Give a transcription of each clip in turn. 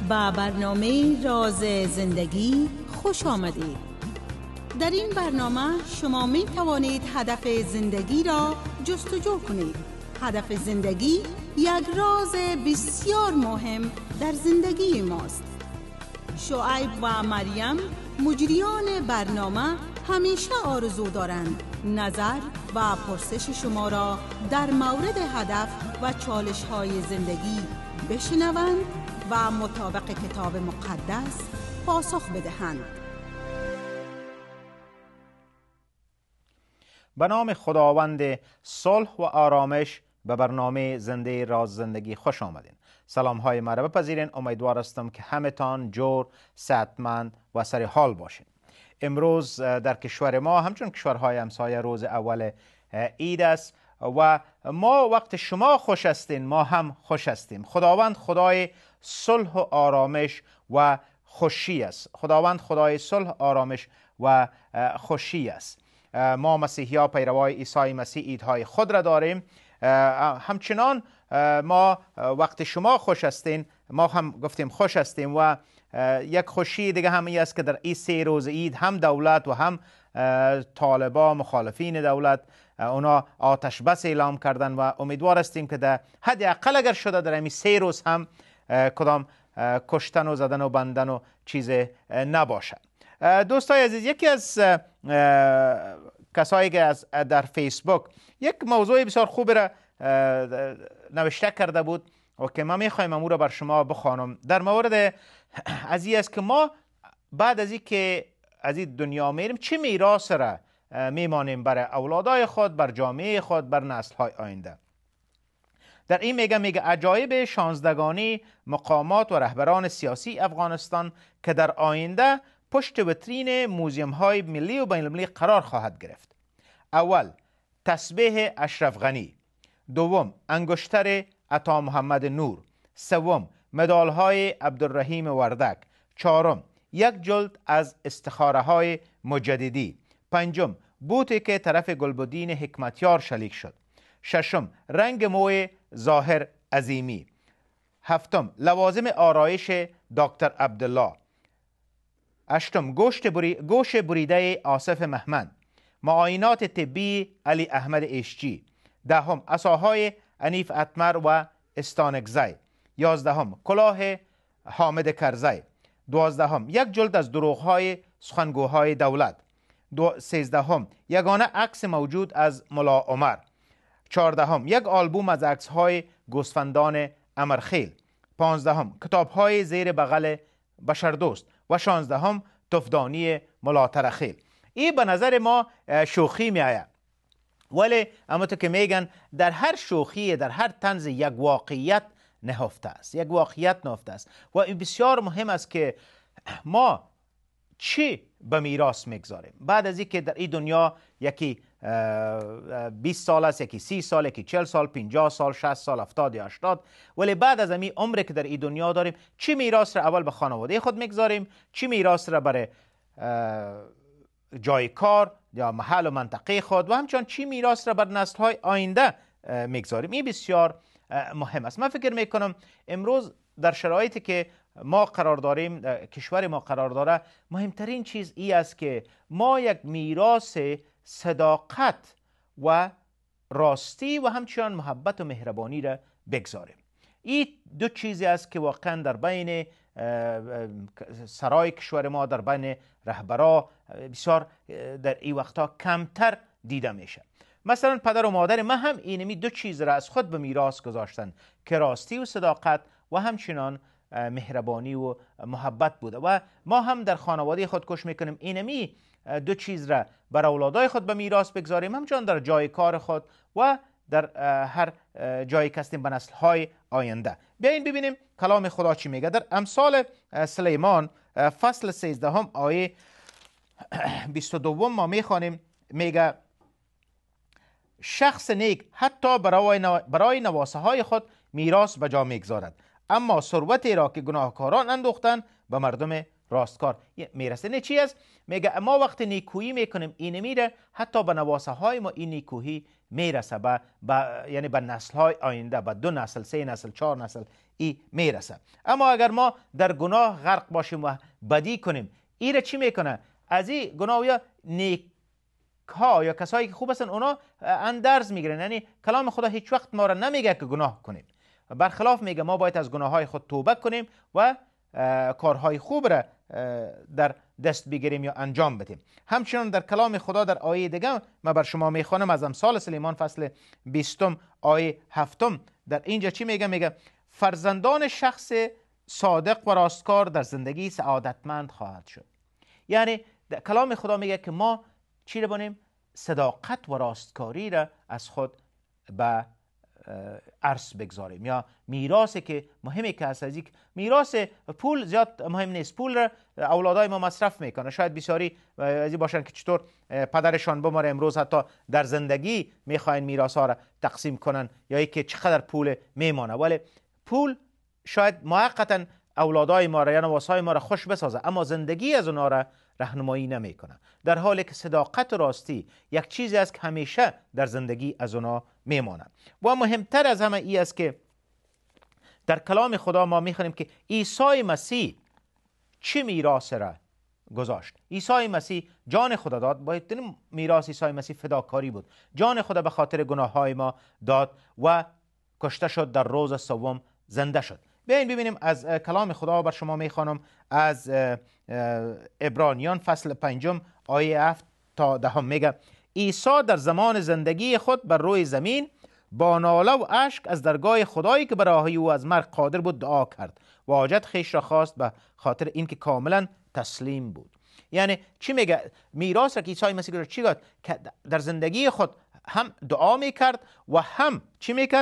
به برنامه راز زندگی خوش آمدید. در این برنامه شما می توانید هدف زندگی را جستجو کنید. هدف زندگی یک راز بسیار مهم در زندگی ماست. شعیب و مریم مجریان برنامه همیشه آرزو دارند نظر و پرسش شما را در مورد هدف و چالش‌های زندگی بشنوند و مطابق کتاب مقدس پاسخ بدهند. به نام خداوند صلح و آرامش به برنامه زنده راز زندگی خوش آمدین. سلام های مرا بپذیرین. امیدوار هستم که همتان جور، صحتمند و سر حال باشین. امروز در کشور ما همچون کشورهای همسایه روز اول عید است و ما وقت شما خوش هستین ما هم خوش هستیم. خداوند خدای صلح و آرامش و خوشی است. خداوند خدای صلح، آرامش و خوشی است. ما مسیحی ها پیروای عیسی مسیح عیدهای خود را داریم. همچنان ما وقت شما خوش هستین ما هم گفتیم خوش هستیم و یک خوشی دیگه هم است که در این 3 روز عید هم دولت و هم طالبا مخالفین دولت اونا آتش بس اعلام کردن و امیدوار هستیم که در حد اقل اگر شده در این 3 روز هم کدام کشتن و زدن و بندن و چیز نباشه. دوستای عزیز، یکی از کسایی که در فیسبوک یک موضوع بسیار خوب را نوشته کرده بود و که ما میخوایم امور را بر شما بخوانم. در مورد از این است که ما بعد از این که از این دنیا میریم چه میراث را میمانیم برای اولادای خود، بر جامعه خود، بر نسل‌های آینده. در این میگه عجایب 16گانه مقامات و رهبران سیاسی افغانستان که در آینده پشت ویترین موزیم های ملی و بین المللی قرار خواهد گرفت. اول، تسبیح اشرف غنی. دوم، انگشتر عطا محمد نور. سوم، مدال های عبدالرحیم وردک. چهارم، یک جلد از استخاره های مجددی. پنجم، بوتی که طرف گلبدین حکمتیار شلیک شد. ششم، رنگ موی ظاهر عظیمی. هفتم، لوازم آرایش دکتر عبدالله. هشتم، گوش بریده آصف محمد. معاینات طبی علی احمد اشجی. دهم، عصاهای انیف اتمر و استانکزی. 11، کلاه حامد کرزی. 12، یک جلد از دروغ‌های سخنگوهای دولت. 13، یگانه عکس موجود از ملا عمر. 14، یک آلبوم از عکس‌های گوسفندان امرخیل. 15، کتاب‌های زیر بغل بشردوست. و 16، تفدانی ملا ترخیل. این به نظر ما شوخی می آید، ولی اما تو که میگن در هر شوخی، در هر طنز یک واقعیت نهفته است، یک واقعیت نهفته است و این بسیار مهم است که ما چی به میراث میگذاریم بعد از اینکه در این دنیا یکی 20 سال است، یکی 30 سال، یکی 40 سال، 50 سال، 60 سال، 70 یا 80، ولی بعد از همین عمری که در این دنیا داریم چی میراث را اول به خانواده خود میگذاریم، چی میراث را برای جای کار یا محل و منطقه خود و همچنان چی میراث را بر نسل‌های آینده میگذاریم. این بسیار مهم است. من فکر میکنم امروز در شرایطی که ما قرار داریم، کشور ما قرار داره، مهمترین چیز ای است که ما یک میراث صداقت و راستی و همچنان محبت و مهربانی را بگذاریم. این دو چیزی است که واقعا در بین سرای کشور ما، در بین رهبرا بسیار در این وقتا کمتر دیده میشه. مثلا پدر و مادر ما هم اینمی دو چیز را از خود به میراث گذاشتن که راستی و صداقت و همچنان مهربانی و محبت بوده و ما هم در خانواده خود کوشش میکنیم اینمی دو چیز را بر اولادای خود به میراث بگذاریم، همچنان در جای کار خود و در هر جایی که هستیم به نسل‌های آینده. بیاین ببینیم کلام خدا چی میگه. در امثال سلیمان فصل 13 آیه 22 ما میخوانیم، میگه شخص نیک حتی برای نواسه های خود میراث به جا میگذارد، اما ثروتی را که گناهکاران اندوختند به مردم راستکار میرسه. نه چی است؟ میگه ما وقتی نیکویی میکنیم این میره، حتی به نواسه های ما این نیکویی میرسه، یعنی به نسل های آینده، به 2 نسل، 3 نسل، 4 نسل این میرسه. اما اگر ما در گناه غرق باشیم و بدی کنیم، این چی میکنه؟ از این گناه یا نیک ها یا کسایی که خوب هستن اونا اندرز میگیرن. یعنی کلام خدا هیچ وقت ما را نمیگه که گناه کنیم، برخلاف میگه ما باید از گناه های خود توبه کنیم و کارهای خوب را در دست بگیریم یا انجام بدیم. همچنان در کلام خدا در آیه دیگه من بر شما میخوانم از امثال سلیمان فصل 20 آیه 7. در اینجا چی میگه؟ میگه فرزندان شخص صادق و راستکار در زندگی سعادتمند خواهد شد. یعنی کلام خدا میگه که ما چی رو بانیم؟ صداقت و راستکاری را از خود به ارث بگذاریم، یا میراثی که مهمه که از یک میراث پول زیاد مهم نیست. پول را اولادای ما مصرف میکنه. شاید بسیاری از باشن که چطور پدرشان بمره، امروز حتی در زندگی میخواین میراث ها را تقسیم کنن، یا اینکه چقدر پول میمانه. ولی پول شاید موقتا اولادای ما را یا نواسای ما را خوش بسازه، اما زندگی از اونها را راهنمایی نمیکنه، در حالی که صداقت و راستی یک چیزی است که همیشه در زندگی از اونها میمانه. و مهمتر از همه ای است که در کلام خدا ما میخونیم که عیسی مسیح چه میراث را گذاشت. عیسی مسیح جان خدا داد. باید میراث عیسی مسیح فداکاری بود. جان خدا به خاطر گناه های ما داد و کشته شد، در روز سوم زنده شد. بیاین ببینیم از کلام خدا بر شما میخوانم از عبرانیان فصل 5 آیه 7 تا 10. میگه عیسی در زمان زندگی خود بر روی زمین با ناله و اشک از درگاه خدایی که برای او از مرگ قادر بود دعا کرد و حاجت خیش را خواست، به خاطر اینکه کاملا تسلیم بود. یعنی چی میگه؟ میراث را که عیسی مسیح را چی گفت؟ که در زندگی خود هم دعا میکرد و هم چی میکرد؟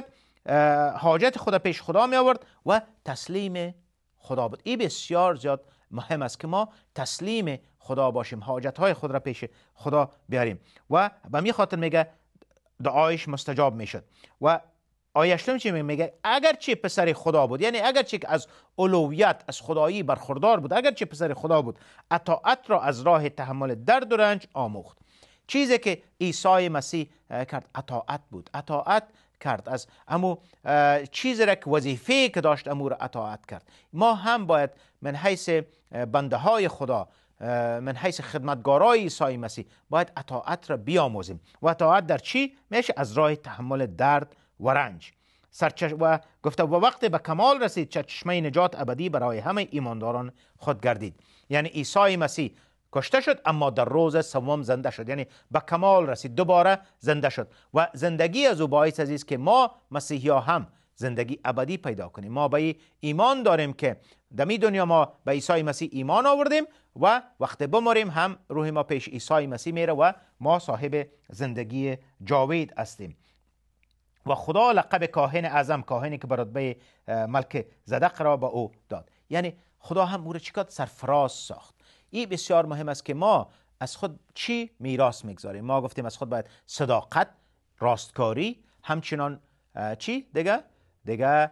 حاجت خدا پیش خدا می آورد و تسلیم خدا بود. این بسیار زیاد مهم است که ما تسلیم خدا باشیم، حاجت های خود را پیش خدا بیاریم و به می خاطر میگه دعایش مستجاب میشد. و آیه 8 چی میگه؟ اگرچه پسر خدا بود، یعنی اگرچه که از الوهیت، از خدایی برخوردار بود، اگرچه پسر خدا بود، اطاعت را از راه تحمل درد و رنج آموخت. چیزی که عیسی مسیح کرد اطاعت بود. اطاعت کرد، از امو چیزی را که وظیفه که داشت امو را اطاعت کرد. ما هم باید من حیث بنده های خدا، من حیث خدمتگارای عیسی مسیح باید اطاعت را بیاموزیم. و اطاعت در چی میشه؟ از راه تحمل درد و رنج. و گفته و وقتی به کمال رسید چشمه نجات ابدی برای همه ایمانداران خود گردید. یعنی عیسی مسیح کشته شد اما در روز سوم زنده شد، یعنی به کمال رسید، دوباره زنده شد و زندگی از او باعث است که ما مسیحی ها هم زندگی ابدی پیدا کنیم. ما به ایمان داریم که در این دنیا ما به عیسی مسیح ایمان آوردیم و وقتی بمریم هم روح ما پیش عیسی مسیح میره و ما صاحب زندگی جاوید هستیم. و خدا لقب کاهن اعظم، کاهنی که به رتبه ملک زدق را به او داد. یعنی خدا هم او را چقدر سرفراز ساخت. این بسیار مهم است که ما از خود چی میراث میگذاریم. ما گفتیم از خود باید صداقت، راستکاری، همچنان چی دیگه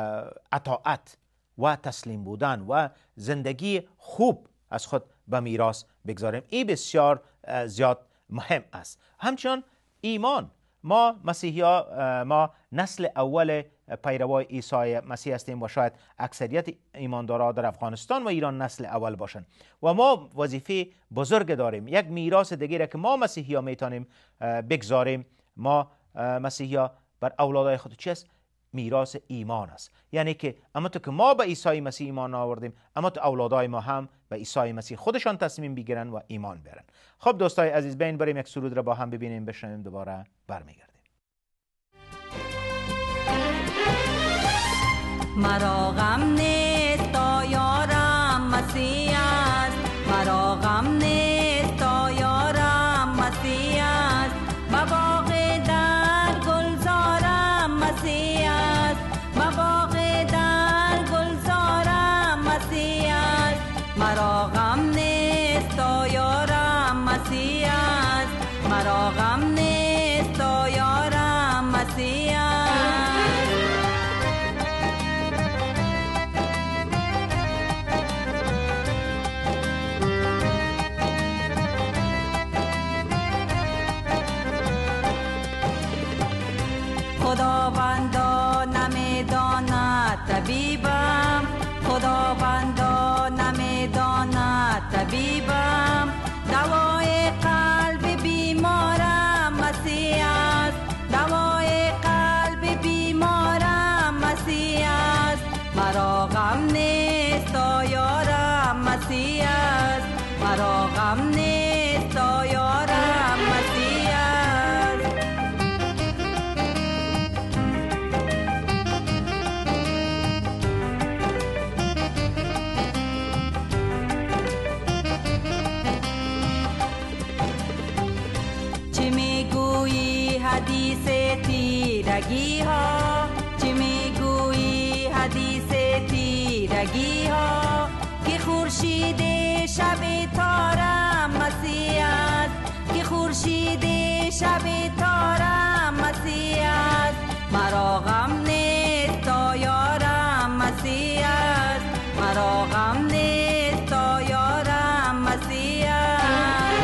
اطاعت و تسلیم بودن و زندگی خوب از خود به میراث بگذاریم. این بسیار زیاد مهم است. همچنان ایمان. ما مسیحی‌ها ما نسل اول پیروای عیسی مسیح هستیم و شاید اکثریت ایمانداران در افغانستان و ایران نسل اول باشند و ما وظیفه بزرگ داریم. یک میراث دیگه که ما مسیحی‌ها میتونیم بگذاریم، ما مسیحی‌ها بر اولادای خود چی است؟ میراث ایمان است. یعنی که اما تو که ما به عیسی مسیح ایمان آوردیم، اما تو اولادای ما هم به عیسی مسیح خودشان تصمیم بگیرن و ایمان بیارن. خب دوستای عزیز، بین بریم یک سرود را با هم ببینیم، بشنویم، دوباره برمیگردیم. مرا غم نیست تا یارم مسیح است، مرا غم نیست تا یارم مسیح است، مباغ در گلزارم مسیح است، مباغ در گلزارم مسیح است، مرا غم نیست تا یارم مسیح است، مرا غم نیست تا یارم مسیح است. خداوندا نمیداند طبیبم، خداوندا نمیداند طبیبم. دوای قلب بیمارم مسیح است، دوای قلب بیمارم مسیح است. مرا غم نیست تا یارم مسیح است، مرا غم نیست تا یارم مسیح است. چه میگویی حدیث تیرگی ها، چه میگویی حدیث تیرگی ها، که خورشید شب تارم مسیح است، که خورشید شب تارم مسیح است. مرا غم نیست تا یارم مسیح است، مرا غم نیست تا یارم مسیح است.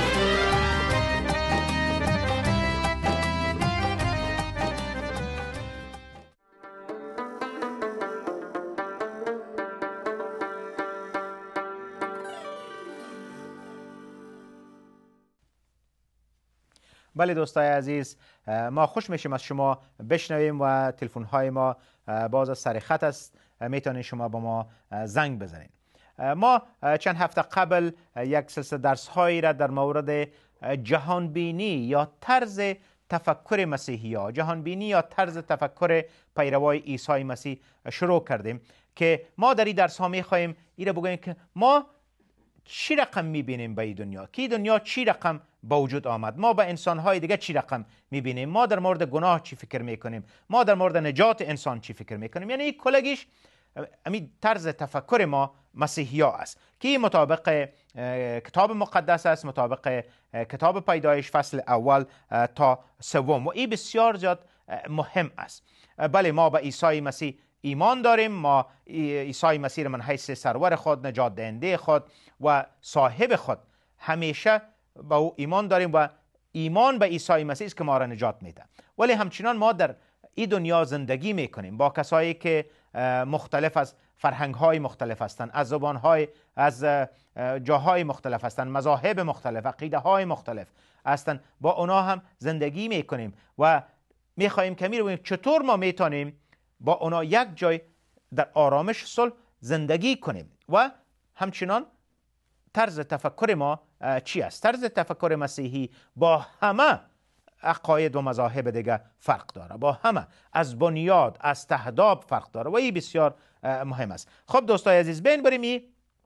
بله دوستای عزیز، ما خوش میشیم از شما بشنویم و تلفن های ما باز از سر خط است، میتونید شما با ما زنگ بزنید. ما چند هفته قبل یک سلسله درس هایی را در مورد جهانبینی یا طرز تفکر مسیحی ها، جهانبینی یا طرز تفکر پیروای عیسی مسیح شروع کردیم که ما در این درس ها میخواهیم این را بگوییم که ما چی رقم میبینیم به این دنیا، که دنیا چی رقم با وجود آمد، ما با انسانهای دیگه چی رقم میبینیم، ما در مورد گناه چی فکر میکنیم، ما در مورد نجات انسان چی فکر میکنیم. یعنی کلگیش همین طرز تفکر ما مسیحی ها است که مطابق کتاب مقدس است، مطابق کتاب پیدایش فصل اول تا سوم، و این بسیار زیاد مهم است. بله، ما به عیسی مسیح ایمان داریم، ما عیسی مسیح را من حیث سرور خود، نجات دهنده خود و صاحب خود همیشه با او ایمان داریم و ایمان به عیسی مسیح است که ما را نجات میده. ولی همچنان ما در این دنیا زندگی میکنیم با کسایی که مختلف از فرهنگ‌های مختلف هستند، از زبان‌های، از جاهای مختلف هستند، مذاهب مختلف، عقیده‌های مختلف هستند، با اونا هم زندگی میکنیم و میخواهیم که ببینیم چطور ما میتونیم با اونا یک جای در آرامش صلح زندگی کنیم. و همچنان طرز تفکر ما چی است؟ طرز تفکر مسیحی با همه عقاید و مذاهب دیگه فرق داره، با همه از بنیاد، از تهداب فرق داره و این بسیار مهم است. خب دوستای عزیز، بین بریم این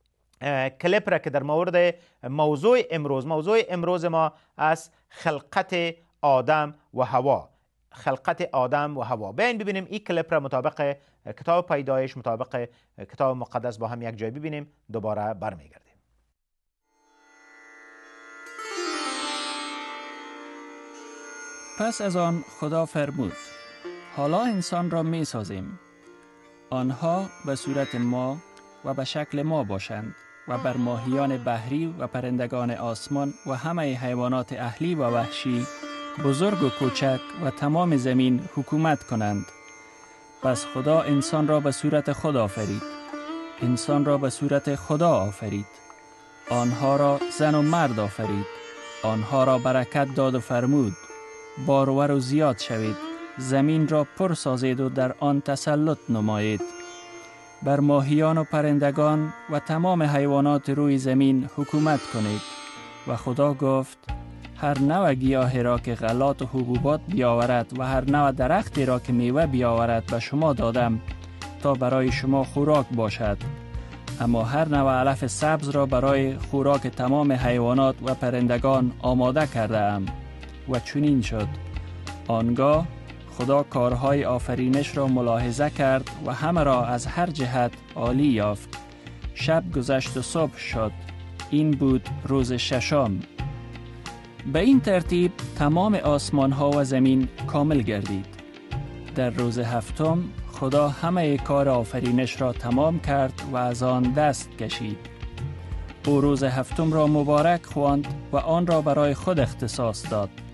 کلیپ را که در مورد موضوع امروز ما از خلقت آدم و حوا، خلقت آدم و حوا، بین ببینیم این کلیپ را مطابق کتاب پیدایش، مطابق کتاب مقدس با هم یک جای ببینیم، دوباره برمیگردیم. پس از آن خدا فرمود: حالا انسان را می سازیم، آنها به صورت ما و به شکل ما باشند و بر ماهیان بحری و پرندگان آسمان و همه حیوانات اهلی و وحشی، بزرگ و کوچک و تمام زمین حکومت کنند. پس خدا انسان را به صورت خود آفرید، انسان را به صورت خدا آفرید، آنها را زن و مرد آفرید، آنها را برکت داد و فرمود: بارور و زیاد شوید، زمین را پر سازید و در آن تسلط نمایید. بر ماهیان و پرندگان و تمام حیوانات روی زمین حکومت کنید. و خدا گفت: هر نوع گیاهی را که غلات و حبوبات بیاورد و هر نوع درختی را که میوه بیاورد به شما دادم تا برای شما خوراک باشد، اما هر نوع علف سبز را برای خوراک تمام حیوانات و پرندگان آماده کرده ام. و چنین شد. آنگاه خدا کارهای آفرینش را ملاحظه کرد و همه را از هر جهت عالی یافت. شب گذشت و صبح شد. این بود روز ششم. به این ترتیب تمام آسمان ها و زمین کامل گردید. در روز هفتم خدا همه کار آفرینش را تمام کرد و از آن دست کشید. او روز هفتم را مبارک خواند و آن را برای خود اختصاص داد،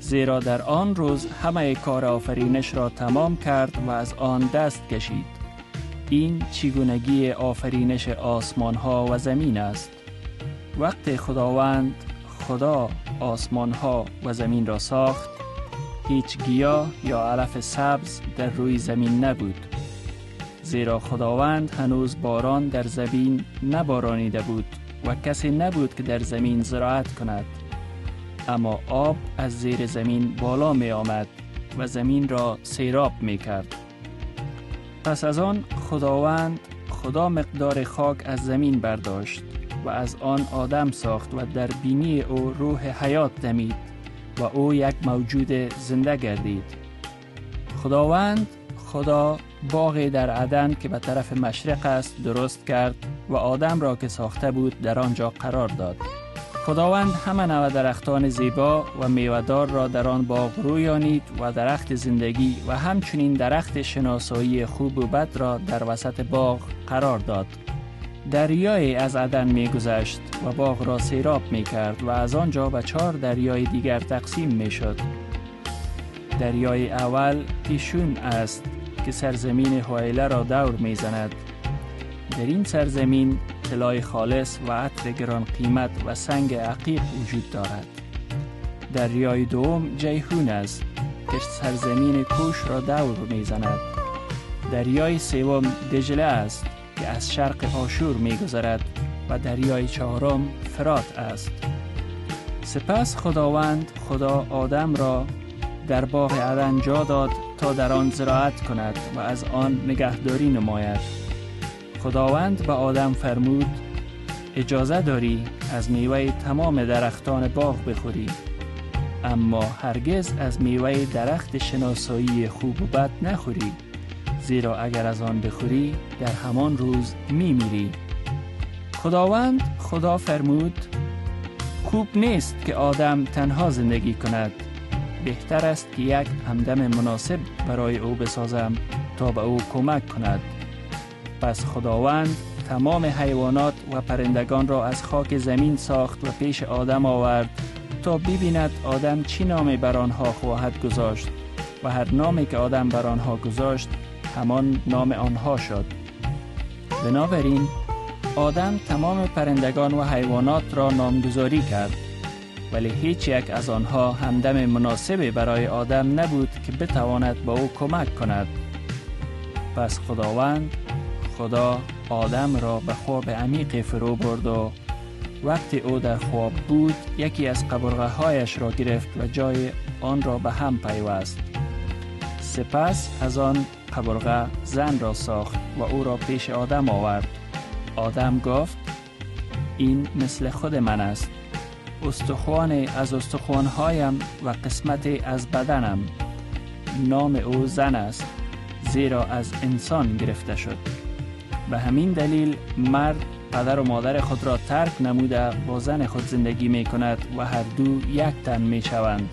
زیرا در آن روز همه کار آفرینش را تمام کرد و از آن دست کشید. این چگونگی آفرینش آسمان ها و زمین است. وقتی خداوند خدا آسمان ها و زمین را ساخت، هیچ گیاه یا علف سبز در روی زمین نبود، زیرا خداوند هنوز باران در زمین نبارانیده بود و کسی نبود که در زمین زراعت کند. اما آب از زیر زمین بالا می آمد و زمین را سیراب می کرد. پس از آن خداوند خدا مقدار خاک از زمین برداشت و از آن آدم ساخت و در بینی او روح حیات دمید و او یک موجود زنده گردید. خداوند خدا باغی در عدن که به طرف مشرق است درست کرد و آدم را که ساخته بود در آنجا قرار داد. خداوند همه نوع درختان زیبا و میوه‌دار را در آن باغ رویانید و درخت زندگی و همچنین درخت شناسایی خوب و بد را در وسط باغ قرار داد. دریایی از عدن می گذشت و باغ را سیراب می کرد و از آنجا به 4 دریای دیگر تقسیم می شد. دریای اول پیشون است که سرزمین حویله را دور می زند. در این سرزمین طلای خالص و عطر گران قیمت و سنگ عقیق وجود دارد. دریای دوم جیحون است که سرزمین کوش را دور می زند. دریای سوم دجله است که از شرق آشور می گذرد و دریای چهارم فرات است. سپس خداوند خدا آدم را در باغ عدن جا داد تا در آن زراعت کند و از آن نگهداری نماید. خداوند به آدم فرمود: اجازه داری از میوه تمام درختان باغ بخوری، اما هرگز از میوه درخت شناسایی خوب و بد نخوری، زیرا اگر از آن بخوری در همان روز میمیری. خداوند خدا فرمود: خوب نیست که آدم تنها زندگی کند، بهتر است که یک همدم مناسب برای او بسازم تا به او کمک کند. پس خداوند تمام حیوانات و پرندگان را از خاک زمین ساخت و پیش آدم آورد تا ببیند آدم چی نامی بر آنها خواهد گذاشت و هر نامی که آدم بر آنها گذاشت همان نام آنها شد. بنابراین آدم تمام پرندگان و حیوانات را نامگذاری کرد، ولی هیچ یک از آنها همدم مناسبی برای آدم نبود که بتواند با او کمک کند. پس خداوند خدا آدم را به خواب عمیقی فرو برد و وقتی او در خواب بود یکی از قبرغه هایش را گرفت و جای آن را به هم پیوست. سپس از آن قبرغه زن را ساخت و او را پیش آدم آورد. آدم گفت: این مثل خود من است، استخوانی از استخوانهایم و قسمتی از بدنم. نام او زن است، زیرا از انسان گرفته شد. به همین دلیل مرد پدر و مادر خود را ترک نموده با زن خود زندگی می کند و هر دو یک تن می شوند.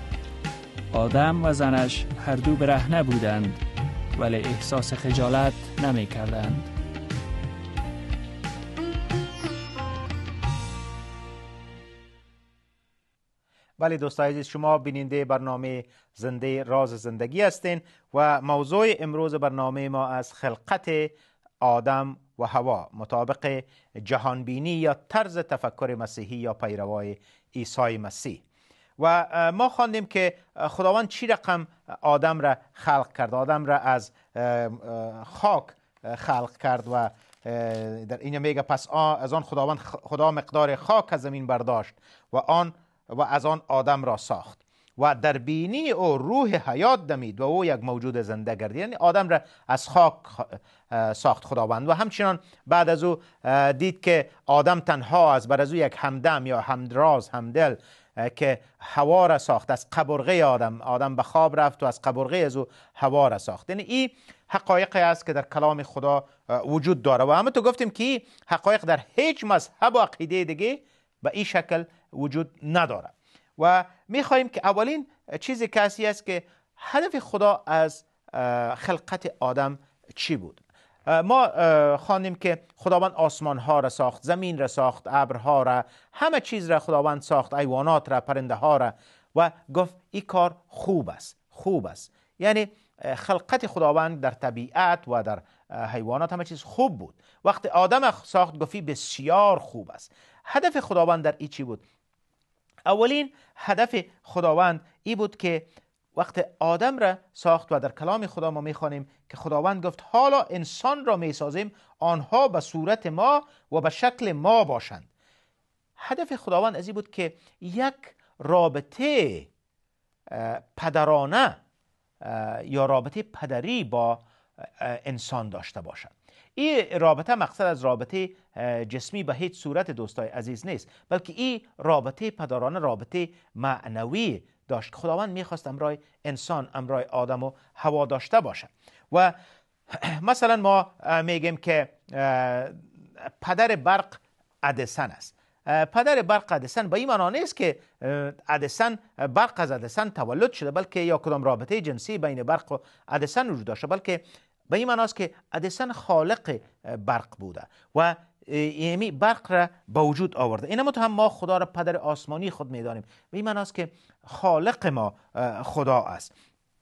آدم و زنش هر دو برهنه بودند ولی احساس خجالت نمی کردند. بله دوستان عزیز، شما بیننده برنامه زنده راز زندگی هستین و موضوع امروز برنامه ما از خلقت آدم و حوا مطابق جهانبینی یا طرز تفکر مسیحی یا پیروای عیسی مسیح. و ما خواندیم که خداوند چی رقم آدم را خلق کرد. آدم را از خاک خلق کرد و در این میگه پس از آن خدا مقدار خاک از زمین برداشت و از آن آدم را ساخت و در بینی او روح حیات دمید و او یک موجود زنده گردید. یعنی آدم را از خاک ساخت خداوند و همچنان بعد از او دید که آدم تنها است، بر از او یک همدم یا همراز همدل که حوا را ساخت. از قبرغه آدم به خواب رفت و از قبرغه از او حوا را ساخت. یعنی این حقایقی است که در کلام خدا وجود داره و همونطور گفتیم که حقایق در هیچ مذهب و عقیده دیگه به این شکل وجود نداره. و میخواهیم که اولین چیزی کسی است که هدف خدا از خلقت آدم چی بود. ما خواندیم که خداوند آسمان ها را ساخت، زمین را ساخت، ابرها را، همه چیز را خداوند ساخت، حیوانات را، پرنده ها را و گفت این کار خوب است، خوب است. یعنی خلقت خداوند در طبیعت و در حیوانات همه چیز خوب بود. وقتی آدم ساخت گفتی بسیار خوب است. هدف خداوند در این چی بود؟ اولین هدف خداوند این بود که وقتی آدم را ساخت و در کلام خدا ما میخوانیم که خداوند گفت حالا انسان را میسازیم آنها به صورت ما و به شکل ما باشند. هدف خداوند از این بود که یک رابطه پدرانه یا رابطه پدری با انسان داشته باشد. این رابطه مقصد از رابطه جسمی به هیچ صورت دوستای عزیز نیست، بلکه این رابطه پدرانه رابطه معنوی داشت. خداوند میخواست امرای انسان، امرای آدم و حوا داشته باشد. و مثلا ما میگیم که پدر برق ادیسن است. پدر برق ادیسن به این معنا نیست که ادیسن برق از ادیسن تولد شده، بلکه یا کدام رابطه جنسی بین برق و ادیسن وجود داشته، بلکه به این معناست که ادیسن خالق برق بوده و یعنی برق را به وجود آورده. اینم هم ما خدا را پدر آسمانی خود میدانیم. به این معناست که خالق ما خدا است.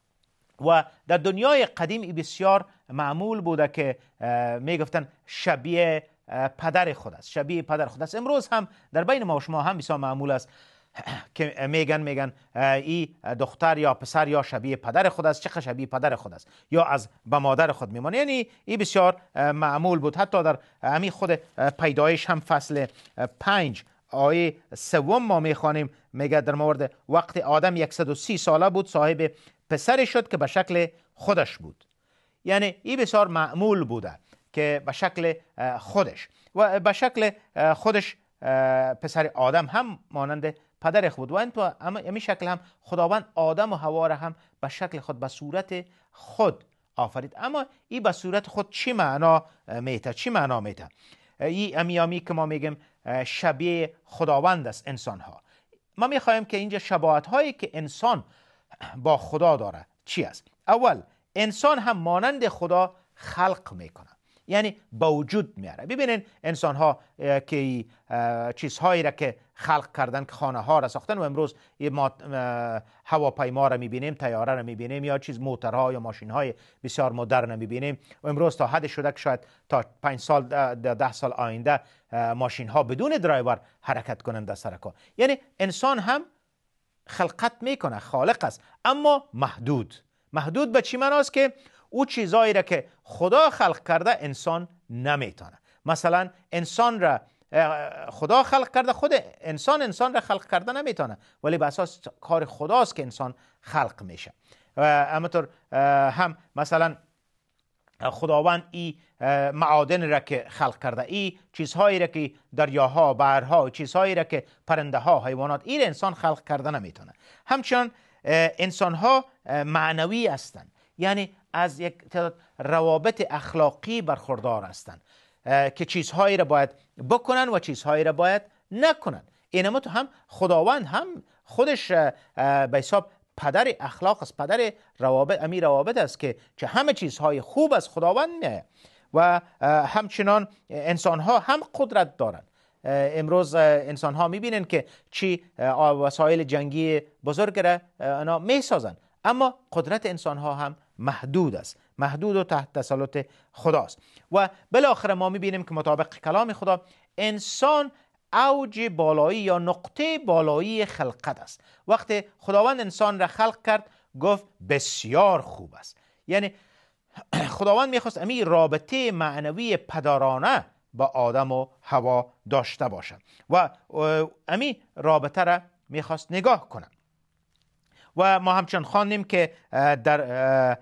و در دنیای قدیم بسیار معمول بوده که میگفتن شبیه پدر خود است، شبیه پدر خود است. امروز هم در بین ما و شما هم بسیار معمول است که میگن ای دختر یا پسر یا شبیه پدر خود است، چقدر شبیه پدر خود است، یا از به مادر خود میمانه. یعنی این بسیار معمول بود. حتی در همین خود پیدایش هم فصل 5 آیه 3 ما میخوانیم، میگه در مورد وقت آدم 130 ساله بود صاحب پسری شد که به شکل خودش بود. یعنی این بسیار معمول بوده که به شکل خودش و به شکل خودش پسر آدم هم مانند پدر خود. و این تو همین شکل هم خداوند آدم و حوا را هم به شکل خود، به صورت خود آفرید. اما این به صورت خود چی معنا میته؟ چی معنا میته؟ این امیامی که ما میگیم شبیه خداوند است انسان ها. ما میخوایم که اینجا شباهت هایی که انسان با خدا داره چی است؟ اول، انسان هم مانند خدا خلق میکنه، یعنی با وجود میاره. ببینین انسان ها که چیزهایی را که خلق کردن، که خانه ها را ساختن، و امروز ما هواپیما را میبینیم، تیاره را میبینیم، یا چیز موترها یا ماشین های بسیار مدرن میبینیم. و امروز تا حد شده که شاید تا 5 سال 10 سال آینده ماشین ها بدون درایور حرکت کنند در سرکا. یعنی انسان هم خلقت میکنه، خالق است، اما محدود. محدود به چی معناست؟ که او چیزایی را که خدا خلق کرده انسان نمیتونه. مثلا انسان را خدا خلق کرده، خود انسان را خلق کرده نمیتونه، ولی به اساس کار خداست که انسان خلق میشه. همینطور هم مثلا خداوند این معادن را که خلق کرده، این چیزهایی را که دریاها، بحرها، چیزهایی را که پرنده ها، حیوانات، این انسان خلق کرده نمیتونه. همچنان انسان ها معنوی هستند، یعنی از یک تعداد روابط اخلاقی برخوردار هستند که چیزهایی را باید بکنن و چیزهایی را باید نکنن. اینما تو هم خداوند هم خودش به حساب پدر اخلاق است، پدر روابط، امیر روابط است که همه چیزهای خوب از خداوند میاد. و همچنان انسان ها هم قدرت دارند. امروز انسان ها میبینن که چی وسایل جنگی بزرگ را اینا میسازن، اما قدرت انسان ها هم محدود است، محدود و تحت تسلط خداست. و بالاخره ما میبینیم که مطابق کلام خدا انسان اوج بالایی یا نقطه بالایی خلقت است. وقتی خداوند انسان را خلق کرد گفت بسیار خوب است. یعنی خداوند میخواست امی رابطه معنوی پدرانه با آدم و حوا داشته باشد و امی رابطه را میخواست نگاه کنه. و ما همچنان خواندیم که در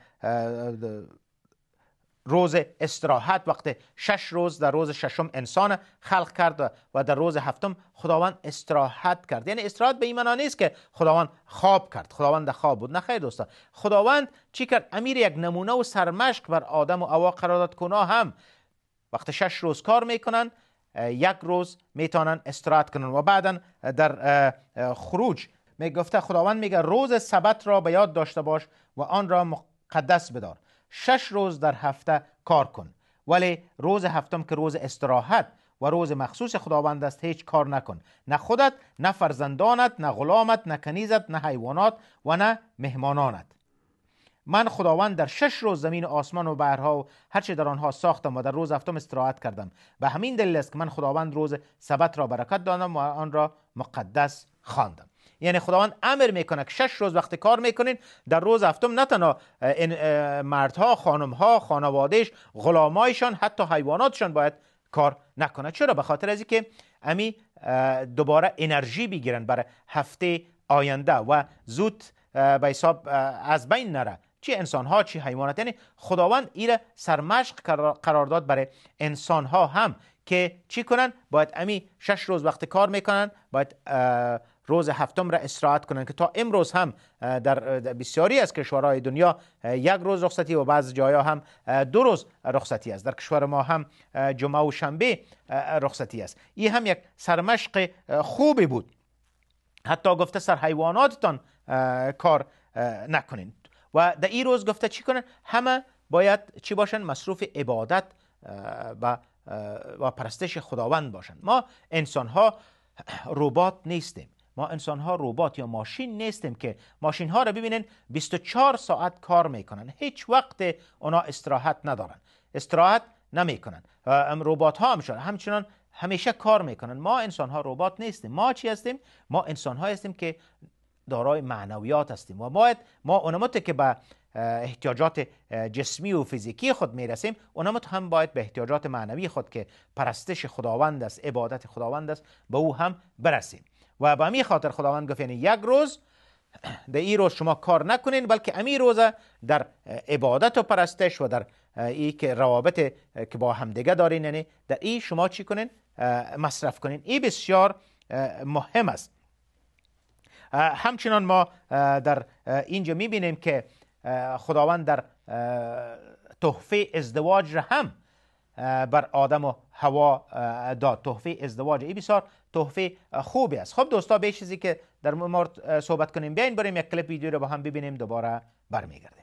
روز استراحت وقت 6 روز، در روز ششم انسان خلق کرد و در روز هفتم خداوند استراحت کرد. یعنی استراحت به این معنا نیست که خداوند خواب کرد، خداوند در خواب بود. نه خیر دوستان، خداوند چی کرد؟ امیر یک نمونه و سرمشق بر آدم و حوا قرار داد که اونا هم وقت 6 روز کار میکنن، 1 روز میتونن استراحت کنن. و بعدا در خروج میگفته خداوند میگه روز سبت را به یاد داشته باش و آن را مقدس بدار. 6 روز در هفته کار کن، ولی روز هفتم که روز استراحت و روز مخصوص خداوند است، هیچ کار نکن، نه خودت، نه فرزندانت، نه غلامت، نه کنیزت، نه حیوانات و نه مهمانانت. من خداوند در 6 روز زمین و آسمان و بحرها و هر چه در آنها ساختم و در روز هفتم استراحت کردم. به همین دلیل است که من خداوند روز سبت را برکت دادم و آن را مقدس خواندم. یعنی خداوند امر میکنه که 6 روز وقت کار میکنین، در روز هفتم نه تنها مردها، خانمها، خانوادهش، غلامایشان، حتی حیواناتشان باید کار نکنه. چرا؟ به خاطر از اینکه امی دوباره انرژی بگیرن برای هفته آینده و زود به حساب از بین نره، چه انسان ها چه حیوانات. یعنی خداوند ایره سرمشق قرار داد برای انسان ها هم که چی کنن؟ باید امی 6 روز وقت کار میکنن، باید روز هفتم را استراحت کنن، که تا امروز هم در بسیاری از کشورهای دنیا 1 روز رخصتی و بعض جاها هم 2 روز رخصتی است. در کشور ما هم جمعه و شنبه رخصتی است. این هم یک سرمشق خوبی بود. حتی گفته سر حیواناتتان کار نکنین. و در این روز گفته چی کنن؟ همه باید چی باشن؟ مصروف عبادت و پرستش خداوند باشن. ما انسان ها ربات نیستیم. ما انسان ها ربات یا ماشین نیستیم که ماشین ها رو ببینن 24 ساعت کار میکنن، هیچ وقت اونا استراحت ندارن، استراحت نمیکنن. ربات ها همچنان همیشه کار میکنن. ما انسان ها ربات نیستیم. ما چی هستیم؟ ما انسان ها هستیم که دارای معنویات هستیم و ما اونمت که به احتیاجات جسمی و فیزیکی خود میرسیم، اونمت هم باید به احتیاجات معنوی خود که پرستش خداوند است، عبادت خداوند است، به او هم برسیم. و به همین خاطر خداوند گفت یعنی 1 روز در این روز شما کار نکنین، بلکه امی روز در عبادت و پرستش و در ای که روابط که با همدیگه دارین، یعنی در این شما چی کنین؟ مصرف کنین. این بسیار مهم است. همچنان ما در اینجا میبینیم که خداوند در تحفه ازدواج را هم بر آدم و حوا داد. تحفه ازدواج این بسیار تحفه خوبی است. خب دوستا، به چیزی که در مورد صحبت کنیم، بیاین بریم یک کلیپ ویدیو رو با هم ببینیم، دوباره برمیگردیم.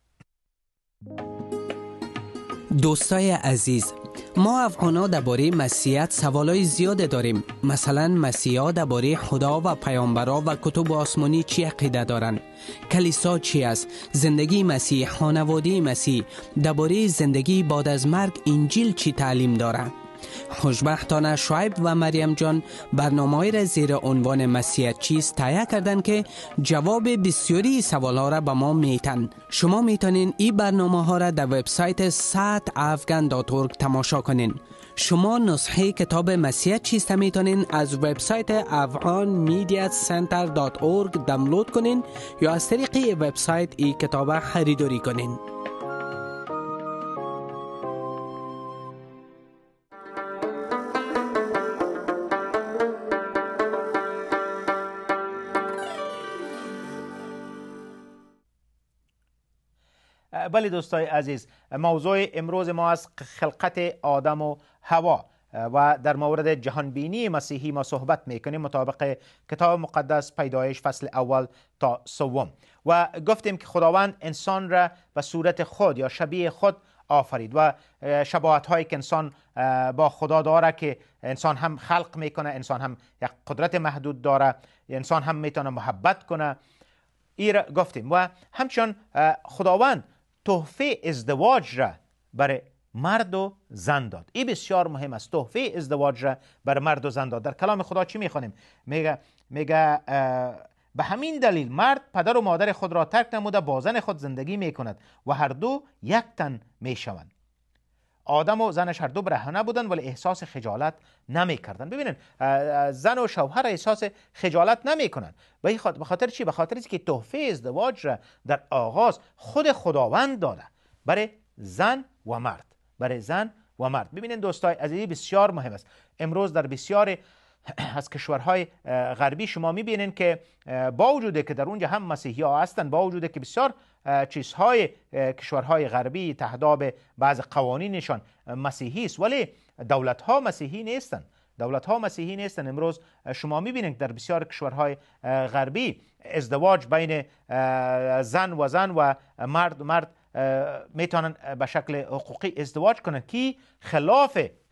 دوستای عزیز، ما افغانا درباره مسیحیت سوالای زیاد داریم. مثلا مسیحا درباره خدا و پیامبرا و کتب آسمانی چی عقیده دارن؟ کلیسا چی است؟ زندگی مسیح، خانواده مسیح، درباره زندگی بعد از مرگ انجیل چی تعلیم داره؟ خوشبختانه شعیب و مریم جان برنامه‌ای را زیر عنوان مسیحیت چیست تهیه کردن که جواب بسیاری سوال‌ها را به ما میتن. شما میتونین این برنامه‌ها را در وبسایت satafghan.org تماشا کنین. شما نسخه کتاب مسیحیت چیست میتونین از وبسایت afghanmediacenter.org دانلود کنین یا از طریق وبسایت این کتاب خریداری کنین. بله دوستای عزیز، موضوع امروز ما از خلقت آدم و حوا و در مورد جهانبینی مسیحی ما صحبت میکنیم مطابق کتاب مقدس پیدایش فصل اول تا 3 و گفتیم که خداوند انسان را به صورت خود یا شبیه خود آفرید و شباهت هایی که انسان با خدا داره که انسان هم خلق میکنه، انسان هم یک قدرت محدود داره، انسان هم میتونه محبت کنه، این را گفتیم. و همچنان خداوند تحفه ازدواج را برای مرد و زن داد. این بسیار مهم است. تحفه ازدواج را برای مرد و زن داد. در کلام خدا چی میخونیم؟ میگه به همین دلیل مرد پدر و مادر خود را ترک نموده با زن خود زندگی میکند و هر دو یک تن میشوند. آدم و زنش هر دو برهنه بودن ولی احساس خجالت نمیکردن. ببینن زن و شوهر احساس خجالت نمیکنن. به خاطر چی؟ به خاطر اینکه تحفه ازدواج را در آغاز خود خداوند داده برای زن و مرد، برای زن و مرد. ببینید دوستای عزیزی، بسیار مهم است. امروز در بسیار از کشورهای غربی شما میبینید که با وجود که در اونجا هم مسیحی ها هستند، با وجود که بسیار چیزهای کشورهای غربی تحداب بعض قوانینشان مسیحی است، ولی دولت ها مسیحی نیستند. دولت ها مسیحی نیستند. امروز شما میبینید در بسیار کشورهای غربی ازدواج بین زن و زن و مرد میتونن به شکل حقوقی ازدواج کنند که خلاف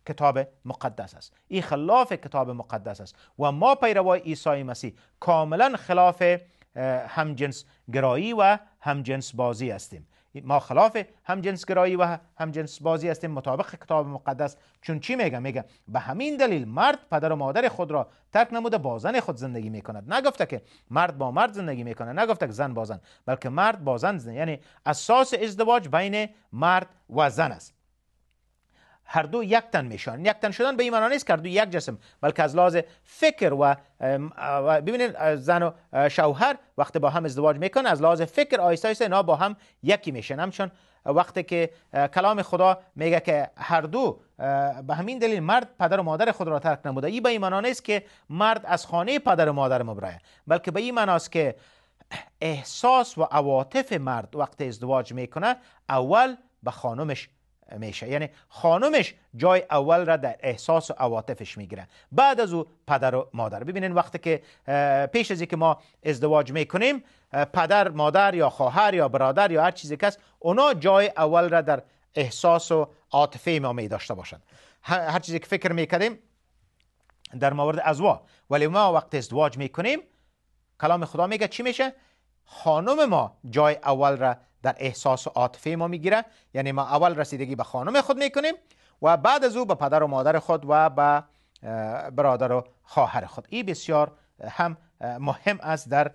کتاب مقدس است. این خلاف کتاب مقدس است و ما پیروای عیسی مسیح کاملا خلاف همجنس گرایی و همجنس بازی هستیم. ما خلاف همجنس گرایی و همجنس بازی هستیم مطابق کتاب مقدس. چون چی میگه به همین دلیل مرد پدر و مادر خود را ترک نموده با زن خود زندگی میکند. نگفته که مرد با مرد زندگی میکنه، نگفته که زن با زن، بلکه مرد با زن زندگی. یعنی اساس ازدواج بین مرد و زن است. هر دو یک تن میشن. یک تن شدن به این معنی نیست که هر دو یک جسم، بلکه از لحاظ فکر و ببینید زن و شوهر وقتی با هم ازدواج میکنن از لحاظ فکر آیسته آیسته اینا با هم یکی میشن. همچون وقتی که کلام خدا میگه که هر دو به همین دلیل مرد پدر و مادر خود را ترک نموده، این به این معنی نیست که مرد از خانه پدر و مادر مبرایه، بلکه به این معنی است که احساس و عواطف مرد وقتی ازدواج میکنه اول به خانمش میشه. یعنی خانمش جای اول را در احساس و عواطفش میگیره، بعد از او پدر و مادر. ببینین وقتی که پیش از اینکه ما ازدواج میکنیم پدر، مادر یا خواهر یا برادر یا هر چیزی که است اونا جای اول را در احساس و عاطفه ما می داشته باشند. هر چیزی که فکر میکردیم در مورد ازواج، ولی ما وقت ازدواج میکنیم کلام خدا میگه چی میشه؟ خانم ما جای اول را در احساس و عاطفه ما میگیره. یعنی ما اول رسیدگی به خانم خود میکنیم و بعد از او به پدر و مادر خود و به برادر و خواهر خود. این بسیار هم مهم است در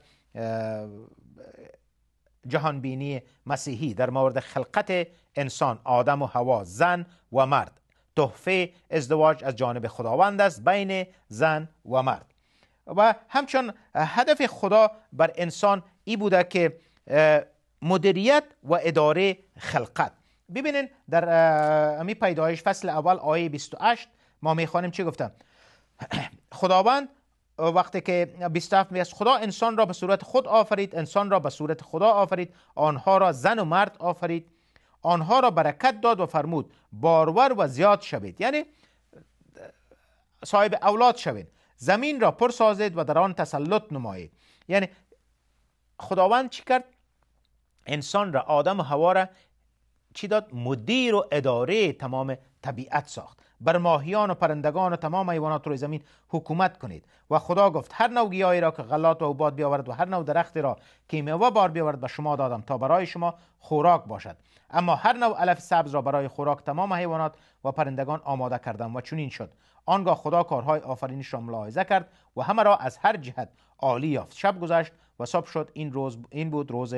جهانبینی مسیحی در مورد خلقت انسان، آدم و حوا، زن و مرد. تحفه ازدواج از جانب خداوند است بین زن و مرد. و همچون هدف خدا بر انسان ای بوده که مدیریت و اداره خلقت. ببینین در امی پیدایش فصل اول آیه 28 ما میخوانیم چی گفتم؟ خداوند وقتی که 27 میگه خدا انسان را به صورت خود آفرید، انسان را به صورت خدا آفرید، آنها را زن و مرد آفرید، آنها را برکت داد و فرمود بارور و زیاد شوید. یعنی صاحب اولاد شوید، زمین را پر سازید و در آن تسلط نمایید. یعنی خداوند چی کرد؟ انسان را، آدم و حوا را چی داد؟ مدیر و اداره تمام طبیعت ساخت. بر ماهیان و پرندگان و تمام حیوانات روی زمین حکومت کنید. و خدا گفت هر نوع گیاهی را که غلات و حبوبات بیاورد و هر نوع درختی را که میوه بار بیاورد به شما دادم تا برای شما خوراک باشد. اما هر نوع علف سبز را برای خوراک تمام حیوانات و پرندگان آماده کردم و چنین شد. آنگاه خدا کارهای آفرینش را ملاحظه کرد و همه را از هر جهت عالی یافت. شب گذشت و صبح شد. این بود روز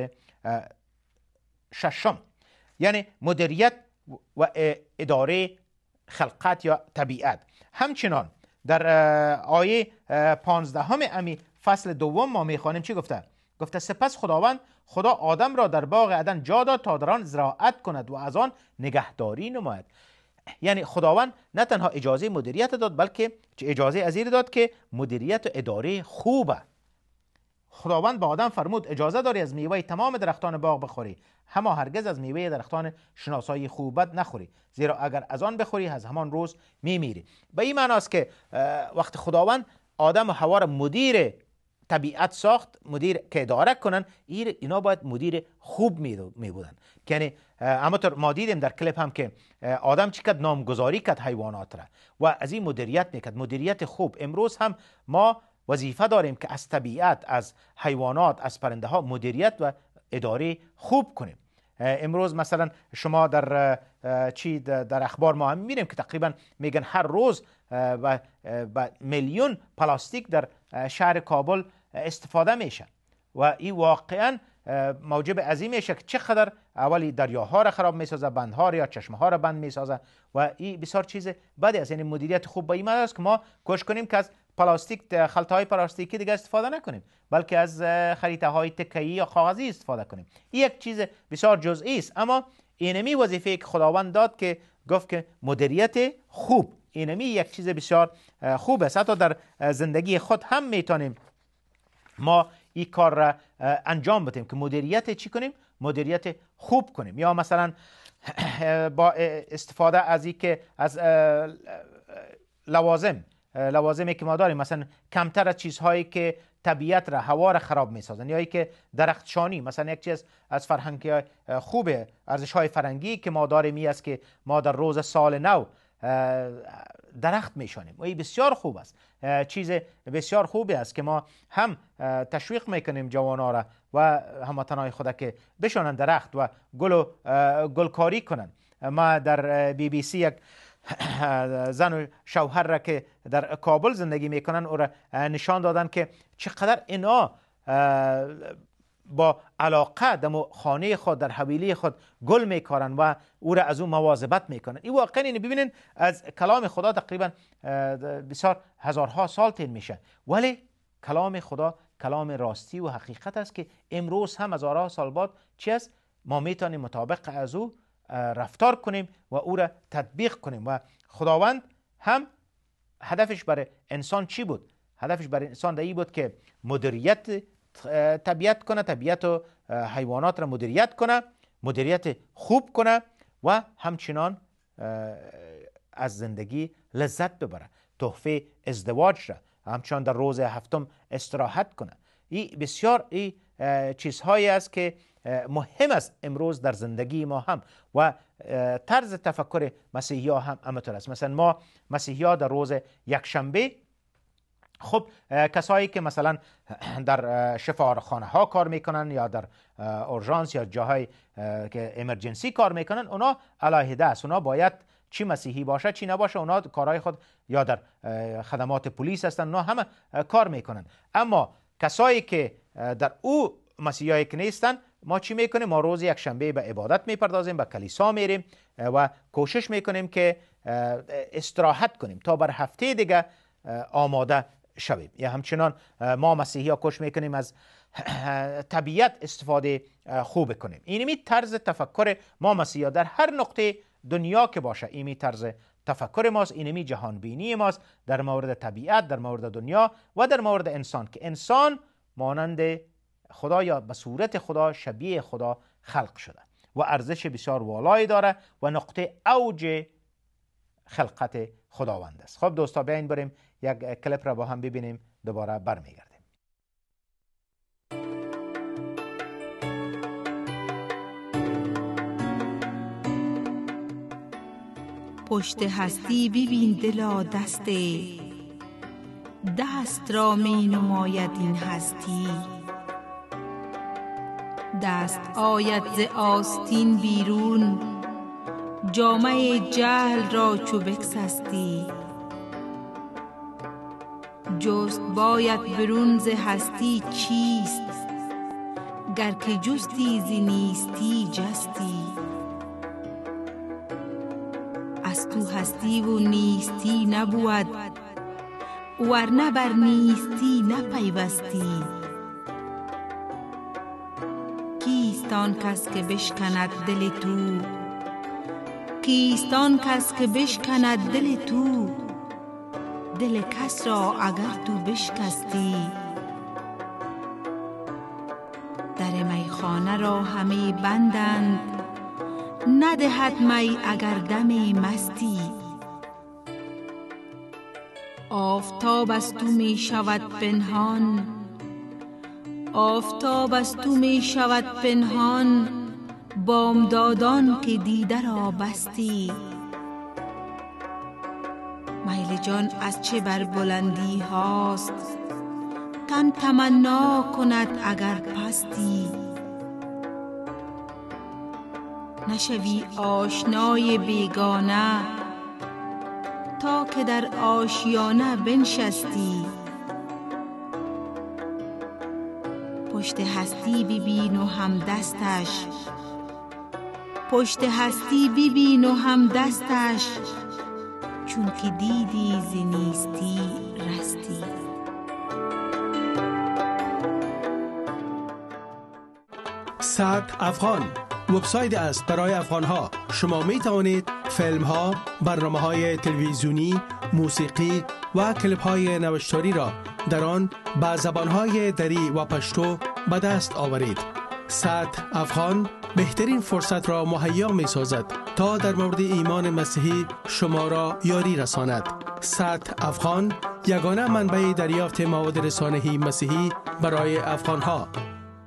ششم. یعنی مدیریت و اداره خلقت یا طبیعت. همچنان در آیه 15 امی فصل دوم ما میخوانیم چی گفته؟ گفته سپس خداوند خدا آدم را در باغ عدن جا داد تا در آن زراعت کند و از آن نگهداری نماید. یعنی خداوند نه تنها اجازه مدیریت داد بلکه اجازه ازیر داد که مدیریت و اداره خوبه. خداوند به آدم فرمود اجازه داری از میوه تمام درختان باغ بخوری، اما هرگز از میوه درختان شناسایی خوب بد نخوری، زیرا اگر از آن بخوری از همان روز میمیری. به این معنی است که وقت خداوند آدم و حوا را مدیر طبیعت ساخت، مدیر که اداره کنن، اینا باید مدیر خوب می بودن. یعنی همونطور ما دیدیم در کلیپ هم که آدم چی کرد؟ نامگذاری کرد حیوانات را و از این مدیریت میکرد، مدیریت خوب. امروز هم ما وظیفه داریم که از طبیعت، از حیوانات، از پرنده ها مدیریت و اداره خوب کنیم. امروز مثلا شما در اخبار ما هم میبینیم که تقریبا میگن هر روز و میلیون پلاستیک در شهر کابل استفاده میشه و این واقعا موجب عظیم میشه که چقدر اولی دریاها را خراب میسازه، بندها یا چشمه ها را بند میسازه و این بسیار چیز بدی است. یعنی مدیریت خوب با این معنی است که ما کوشش کنیم که از پلاستیک، خلطه های پلاستیکی دیگه استفاده نکنیم، بلکه از خریطه های تکه‌ای یا کاغذی استفاده کنیم. این یک چیز بسیار جزئی است، اما اینمی وظیفه که خداوند داد که گفت که مدیریت خوب، اینمی یک چیز بسیار خوب است. حتی در زندگی خود هم میتونیم ما این کار را انجام بدیم که مدیریت چی کنیم؟ مدیریت خوب کنیم. یا مثلا با استفاده از این که از لوازمی که ما داریم، مثلا کمتر از چیزهایی که طبیعت را، هوا را خراب میسازن، یا ای که درختشانی، مثلا یک چیز از فرهنگ خوبه، ارزش های فرهنگی که ما داریم است که ما در روز سال نو درخت میشانیم و این بسیار خوب است. چیز بسیار خوبی است که ما هم تشویق میکنیم جوانان را و هموطنان خود که بشانند درخت و گلکاری کنند. ما در BBC یک زن و شوهر را که در کابل زندگی میکنن او را نشان دادن که چقدر اینا با علاقه در خانه خود در حویلی خود گل میکارن و او را از او مواظبت میکنن. این واقعا اینو ببینین از کلام خدا تقریبا بسیار هزارها سال طول میشه، ولی کلام خدا کلام راستی و حقیقت است که امروز هم هزارها سال بعد چی است ما میتونیم مطابق از او رفتار کنیم و او را تطبیق کنیم. و خداوند هم هدفش برای انسان چی بود؟ هدفش برای انسان این بود که مدیریت طبیعت کنه، طبیعت و حیوانات را مدیریت کنه، مدیریت خوب کنه و همچنان از زندگی لذت ببره، تحفه ازدواج را همچنان در روز هفتم استراحت کنه. این بسیار این چیزهایی است که مهم است امروز در زندگی ما هم و طرز تفکر مسیحی ها هم همینطور است. مثلا ما مسیحی ها در روز یکشنبه خب کسایی که مثلا در شفاخانه ها کار میکنن یا در اورژانس یا جاهای که امرجنسی کار میکنن اونا علیحده است، اونا باید چی مسیحی باشه چی نباشه اونا کارهای خود یا در خدمات پلیس هستن اونا همه کار میکنن. اما کسایی که در او مسیحیایی که نیستن ما چی میکنیم؟ ما روز یکشنبه به عبادت میپردازیم، به کلیسا میریم و کوشش میکنیم که استراحت کنیم تا بر هفته دیگه آماده شویم. یا همچنان ما مسیحی ها کوشش میکنیم از طبیعت استفاده خوب کنیم. اینمی طرز تفکر ما مسیحی ها در هر نقطه دنیا که باشه، اینمی طرز تفکر ماست، اینمی جهان بینی ماست در مورد طبیعت، در مورد دنیا و در مورد انسان، که انسان مانند خدا یا به صورت خدا شبیه خدا خلق شده و ارزش بسیار والایی داره و نقطه اوج خلقت خداوند است. خب دوستا بیاین بریم یک کلیپ را با هم ببینیم، دوباره برمیگردیم. پشت هستی ببین دلا دسته، دست را می نماید این هستی. دست آید ز آستین بیرون، جامه جهل را چو بگسستی. جست باید برون ز هستی چیست، گر که جستی ز نیستی جستی. از تو هستی و نیستی نبود، ورنه بر نیستی نپیوستی. کیست آن کس که بشکند دل تو، کیست آن کس که بشکند دل تو. دل کس را اگر تو بشکستی، در میخانه را همه بندند، ندهد می اگر دم مستی. آفتاب از تو می شود پنهان، آفتاب از تو می شود پنهان. بامدادان که دیده را بستی. میل جان از چه بر بلندی هاست، تن تمنا کند اگر پستی. نشوی آشنای بیگانه، تا که در آشیانه بنشستی. پشت هستی ببین و هم دستش، پشت هستی ببین و هم دستش. چون که دیدی ز نیستی رستی. صد افغان وبسایت است برای افغانها. شما می توانید فیلم ها، برنامه های تلویزیونی، موسیقی و کلیپ های نوشتاری را در آن با زبان های دری و پشتو به دست آورید. صد افغان بهترین فرصت را مهیا می سازد تا در مورد ایمان مسیحی شما را یاری رساند. صد افغان یگانه منبع دریافت مواد رسانه‌ای مسیحی برای افغانها.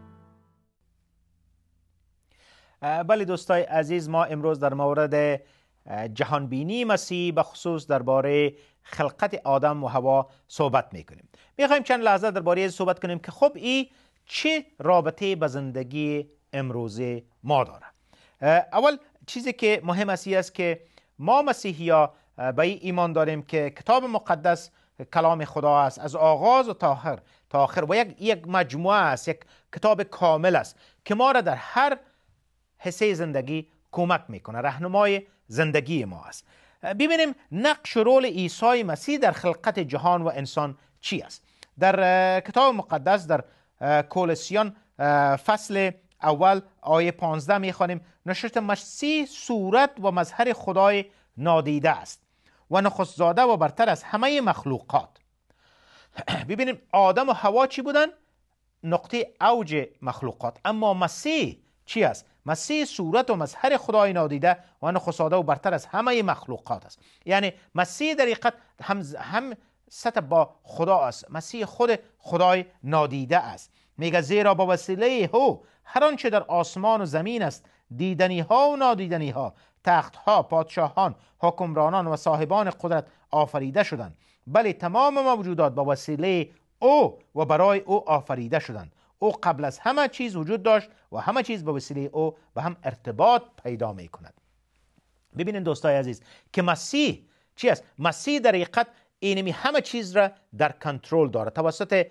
بله دوستای عزیز، ما امروز در مورد جهانبینی مسیح به خصوص درباره خلقت آدم و حوا صحبت میکنیم. میخوایم چند لحظه درباره صحبت کنیم که خب این چه رابطه به زندگی امروزه ما داره. اول چیزی که مهم است که ما مسیحی‌ها به این ایمان داریم که کتاب مقدس کلام خدا است از آغاز و تا آخر و یک مجموعه است، یک کتاب کامل است که ما را در هر حصه زندگی کمک میکنه، راهنمای زندگی ما است. ببینیم نقش و رول عیسی مسیح در خلقت جهان و انسان چی است. در کتاب مقدس در کولوسیان فصل اول آیه 15 میخوانیم نشسته مسیح صورت و مظهر خدای نادیده است و نخست زاده و برتر از همه مخلوقات. ببینیم آدم و حوا چی بودن؟ نقطه اوج مخلوقات. اما مسیح چی است؟ مسیح صورت و مظهر خدای نادیده و نخست زاده و برتر از همه مخلوقات است. یعنی مسیح در حقیقت هم سطح با خدا است. مسیح خود خدای نادیده است. میگه زیرا با وسیله او هر آنچه در آسمان و زمین است، دیدنی ها و نادیدنی ها، تخت ها، پادشاهان، حکمرانان و صاحبان قدرت آفریده شدند. بله تمام موجودات با وسیله او و برای او آفریده شدند. او قبل از همه چیز وجود داشت و همه چیز با وسیله او به هم ارتباط پیدا می کند. ببینید دوستای عزیز که مسیح چی است؟ مسیح در حقیقت اینمی همه چیز را در کنترل داره. توسط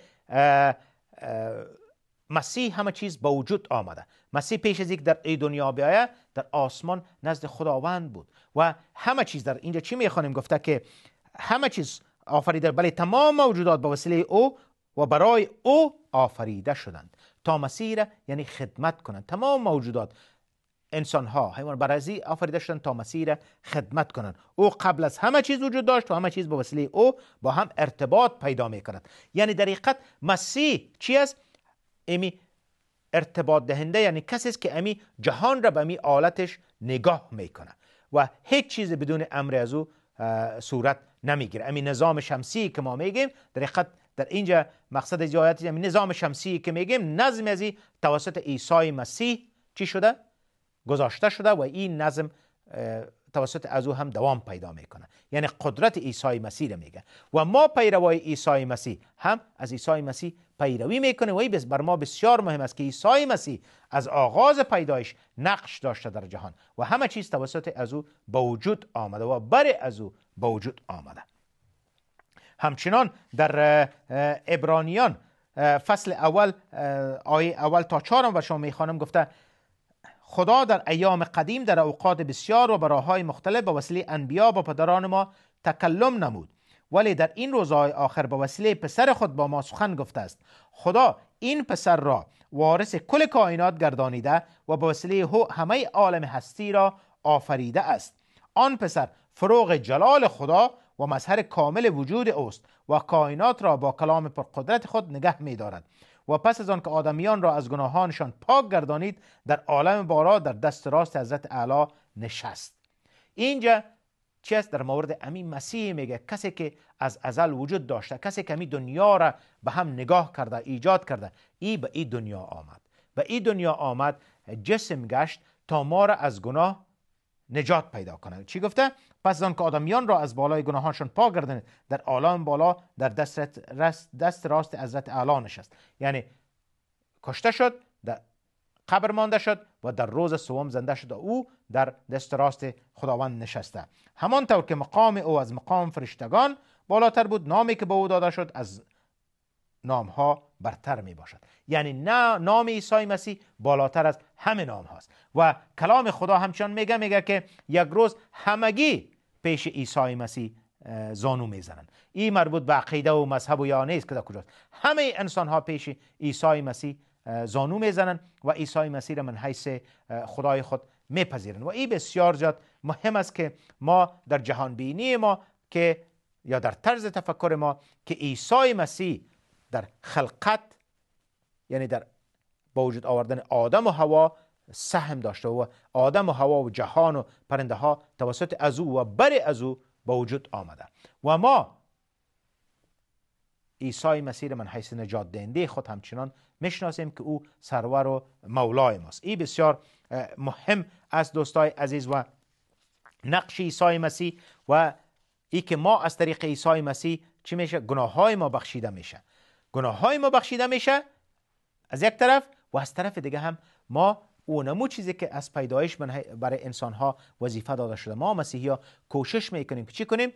مسیح همه چیز با وجود آمده. مسیح پیش از اینکه در این دنیا بیاید در آسمان نزد خداوند بود و همه چیز در اینجا چی میخوانیم؟ گفته که همه چیز آفریده، بله تمام موجودات با وسیله او و برای او آفریده شدند تا مسیح را یعنی خدمت کنند. تمام موجودات، انسان ها، حیوان برای آفریده شدند تا مسیح را خدمت کنند. او قبل از همه چیز وجود داشت و همه چیز با وسیله او با هم ارتباط پیدا میکند. یعنی در حقیقت مسیح چی است؟ امی ارتباط دهنده، یعنی کسی است که امی جهان را به امی آلتش نگاه میکنه و هیچ چیز بدون امر از او صورت نمیگیره. امی نظام شمسی که ما میگیم در حقیقت در اینجا مقصد از آیات امی نظام شمسی که میگیم نظم ازی توسط عیسی مسیح چی شده؟ گذاشته شده و این نظم توسط از او هم دوام پیدا میکنه. یعنی قدرت عیسی مسیح را میگه و ما پیروای عیسی مسیح هم از عیسی مسیح پیروی میکنه و این بر ما بسیار مهم است که عیسی مسیح از آغاز پیدایش نقش داشته در جهان و همه چیز توسط از او به وجود آمده و بر از او به وجود آمده. همچنان در عبرانیان فصل اول آیه اول تا 4 و شما میخوانم گفته خدا در ایام قدیم در اوقات بسیار و براهای مختلف به وسیله انبیا با پدران ما تکلم نمود، ولی در این روزهای آخر به وسیله پسر خود با ما سخن گفته است. خدا این پسر را وارث کل کائنات گردانیده و به وسیله او همه عالم هستی را آفریده است. آن پسر فروغ جلال خدا و مظهر کامل وجود اوست و کائنات را با کلام پرقدرت خود نگه می دارد. و پس از آن که آدمیان را از گناهانشان پاک گردانید در عالم بالا در دست راست حضرت اعلی نشست. اینجا چی است؟ در مورد امین مسیح میگه کسی که از ازل وجود داشته، کسی که امین دنیا را به هم نگاه کرده، ایجاد کرده، این به این دنیا آمد. به این دنیا آمد، جسم گشت تا ما را از گناه نجات پیدا کنه. چی گفته؟ پس از آن که آدمیان را از بالای گناهانشان پاک گردانید در عالم بالا در دست راست حضرت اعلی نشست. یعنی کشته شد، در قبر مانده شد و در روز سوم زنده شد و او در دست راست خداوند نشسته. همانطور که مقام او از مقام فرشتگان بالاتر بود، نامی که به او داده شد از نامها برتر می باشد. یعنی نه نام عیسی مسیح بالاتر از همه نام هاست. و کلام خدا همچنان میگه که یک روز همگی پیش عیسی مسیح زانو میزنند. این مربوط به عقیده و مذهب و یا نیست که کجاست. همه انسان ها پیش عیسی مسیح زانو میزنند و عیسی مسیح را من حیث خدای خود میپذیرند. و این بسیار زیاد مهم است که ما در جهان بینی ما که یا در طرز تفکر ما که عیسی مسیح در خلقت، یعنی در با وجود آوردن آدم و حوا سهم داشته و آدم و حوا و جهان و پرنده ها توسط از او و بر از او با وجود آمده و ما عیسی مسیح من حیث نجات دهنده خود همچنان میشناسیم که او سرور و مولای ماست. این بسیار مهم است دوستای عزیز و نقش عیسی مسیح و ای که ما از طریق عیسی مسیح چی میشه؟ گناه های ما بخشیده میشه. گناه های ما بخشیده میشه از یک طرف، و از طرف دیگه هم ما اونمو چیزی که از پیدایش برای انسان ها وظیفه داده شده، ما مسیحی ها کوشش میکنیم که چی کنیم؟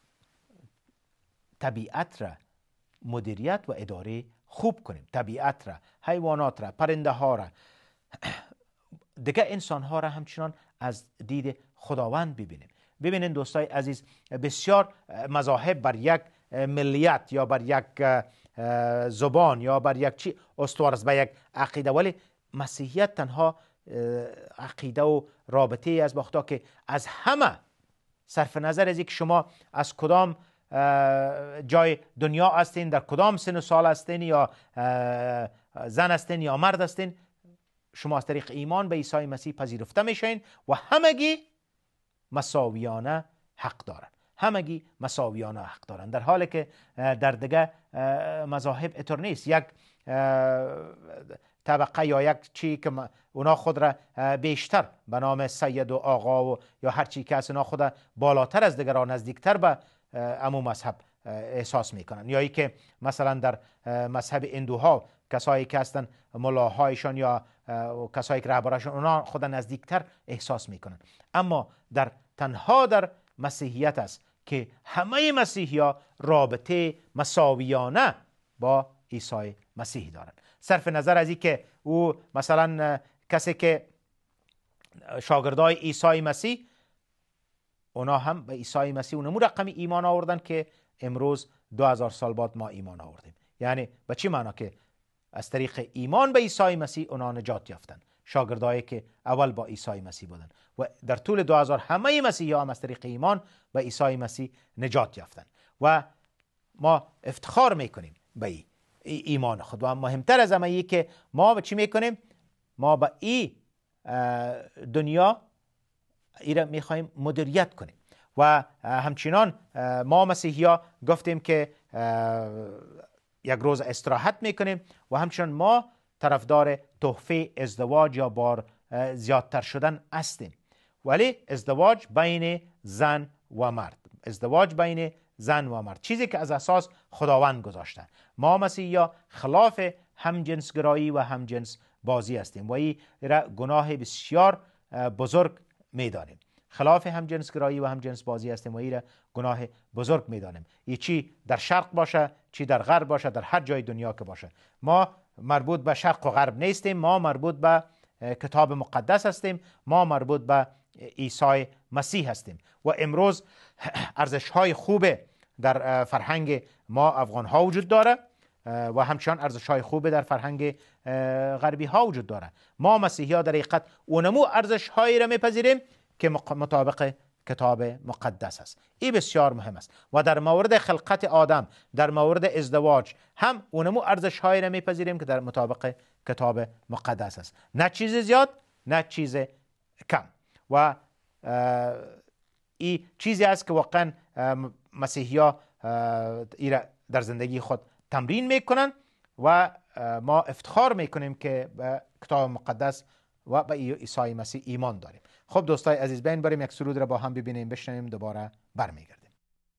طبیعت را مدیریت و اداره خوب کنیم. طبیعت را، حیوانات را، پرنده ها را، دیگه انسان ها را همچنان از دید خداوند ببینیم. ببینید دوستای عزیز، بسیار مذاهب بر یک ملیت یا بر یک زبان یا بر یک چی استوار است، بر یک عقیده، ولی مسیحیت تنها عقیده و رابطه ای است با خدا که از همه، صرف نظر از اینکه شما از کدام جای دنیا هستین، در کدام سن و سال هستین، یا زن هستین یا مرد هستین، شما از طریق ایمان به عیسی مسیح پذیرفته میشین و همگی مساویانه حق دارن. همگی مساویانه حق دارن، در حالی که در دیگه مذاهب اینطور نیست. یک طبقه یا یک چی که اونا خود را بیشتر به نام سید و آقا و یا هر چی که از اونا خود بالاتر از دیگران، نزدیکتر به امو مذهب احساس میکنن، یا ای که مثلا در مذهب هندوها کسایی که هستن ملاهایشان یا کسایی که رهبرشون، اونا خود نزدیکتر احساس میکنن. اما تنها در مسیحیت است که همه مسیحی ها رابطه مساویانه با عیسی مسیح دارند. صرف نظر از این که او مثلا کسی که شاگردای عیسی مسیح، اونا هم به عیسی مسیح اونمو رقمی ایمان آوردن که امروز 2000 سال بعد ما ایمان آوردیم. یعنی به چی معنا؟ که از طریق ایمان به عیسی مسیح اونا نجات یافتن، شاگردایی که اول با عیسی مسیح بودن، و در طول 2000 همه مسیحی ها هم از طریق ایمان به عیسی مسیح نجات یافتن و ما افتخار میکنیم به ایمان خود. و مهمتر از همه که ما به چی میکنیم؟ ما به این دنیا ایره میخوایم مدیریت کنیم و همچنان ما مسیحی ها گفتیم که یک روز استراحت میکنیم و همچنان ما طرفدار تحفه ازدواج یا بار زیادتر شدن هستیم، ولی ازدواج بین زن و مرد، ازدواج بین زن و مرد، چیزی که از اساس خداوند گذاشته. ما مسیحی ها خلاف همجنسگرایی و همجنس بازی هستیم و این را گناه بسیار بزرگ میدانیم. خلاف همجنسگرایی و همجنس بازی هستیم و این را گناه بزرگ میدانیم. این چی در شرق باشه، چی در غرب باشه، در هر جای دنیا که باشه. ما مربوط به شرق و غرب نیستیم، ما مربوط به کتاب مقدس هستیم، ما مربوط به عیسی مسیح هستیم و امروز ارزش های خوبه در فرهنگ ما افغان ها وجود داره و همچنان ارزش های خوبه در فرهنگ غربی ها وجود داره. ما مسیحی ها در حقیقت اونمو ارزش هایی را میپذیریم که مطابق کتاب مقدس است. این بسیار مهم است و در مورد خلقت آدم، در مورد ازدواج هم اونمو ارزش هایی را میپذیریم که در مطابق کتاب مقدس است، نه چیز زیاد نه چیز کم. و این چیزی است که واقعا مسیحی ها در زندگی خود تمرین میکنن و ما افتخار میکنیم که به کتاب مقدس و به عیسی مسیح ایمان داریم. خب دوستای عزیز، بیاین بریم یک سرود را با هم ببینیم، بشنویم، دوباره برمیگردیم.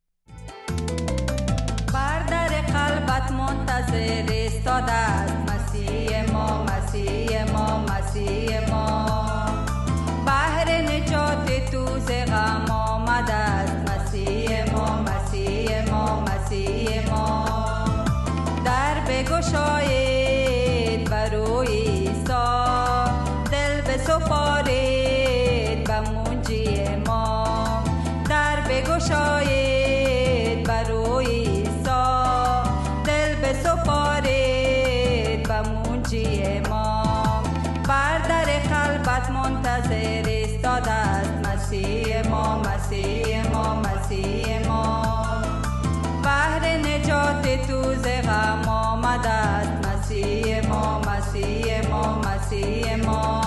بر در قلبت منتظر ایستاده است مسیح ما، مسیح ما، مسیح ما. بهر نجات تو ز غم آمده است مسیح ما، مسیح ما، مسیح ما. در بگشایید بر روی عیسی، دل بسپارید به منجی ما. در بگشایید بر روی عیسی، دل بسپارید به منجی ما. بر در قلبت منتظر ایستاده است مسیح ما، مسیح ما، مسیح ما. بهر نجات تو ز غم آمده است مسیح ما، مسیح ما، مسیح ما.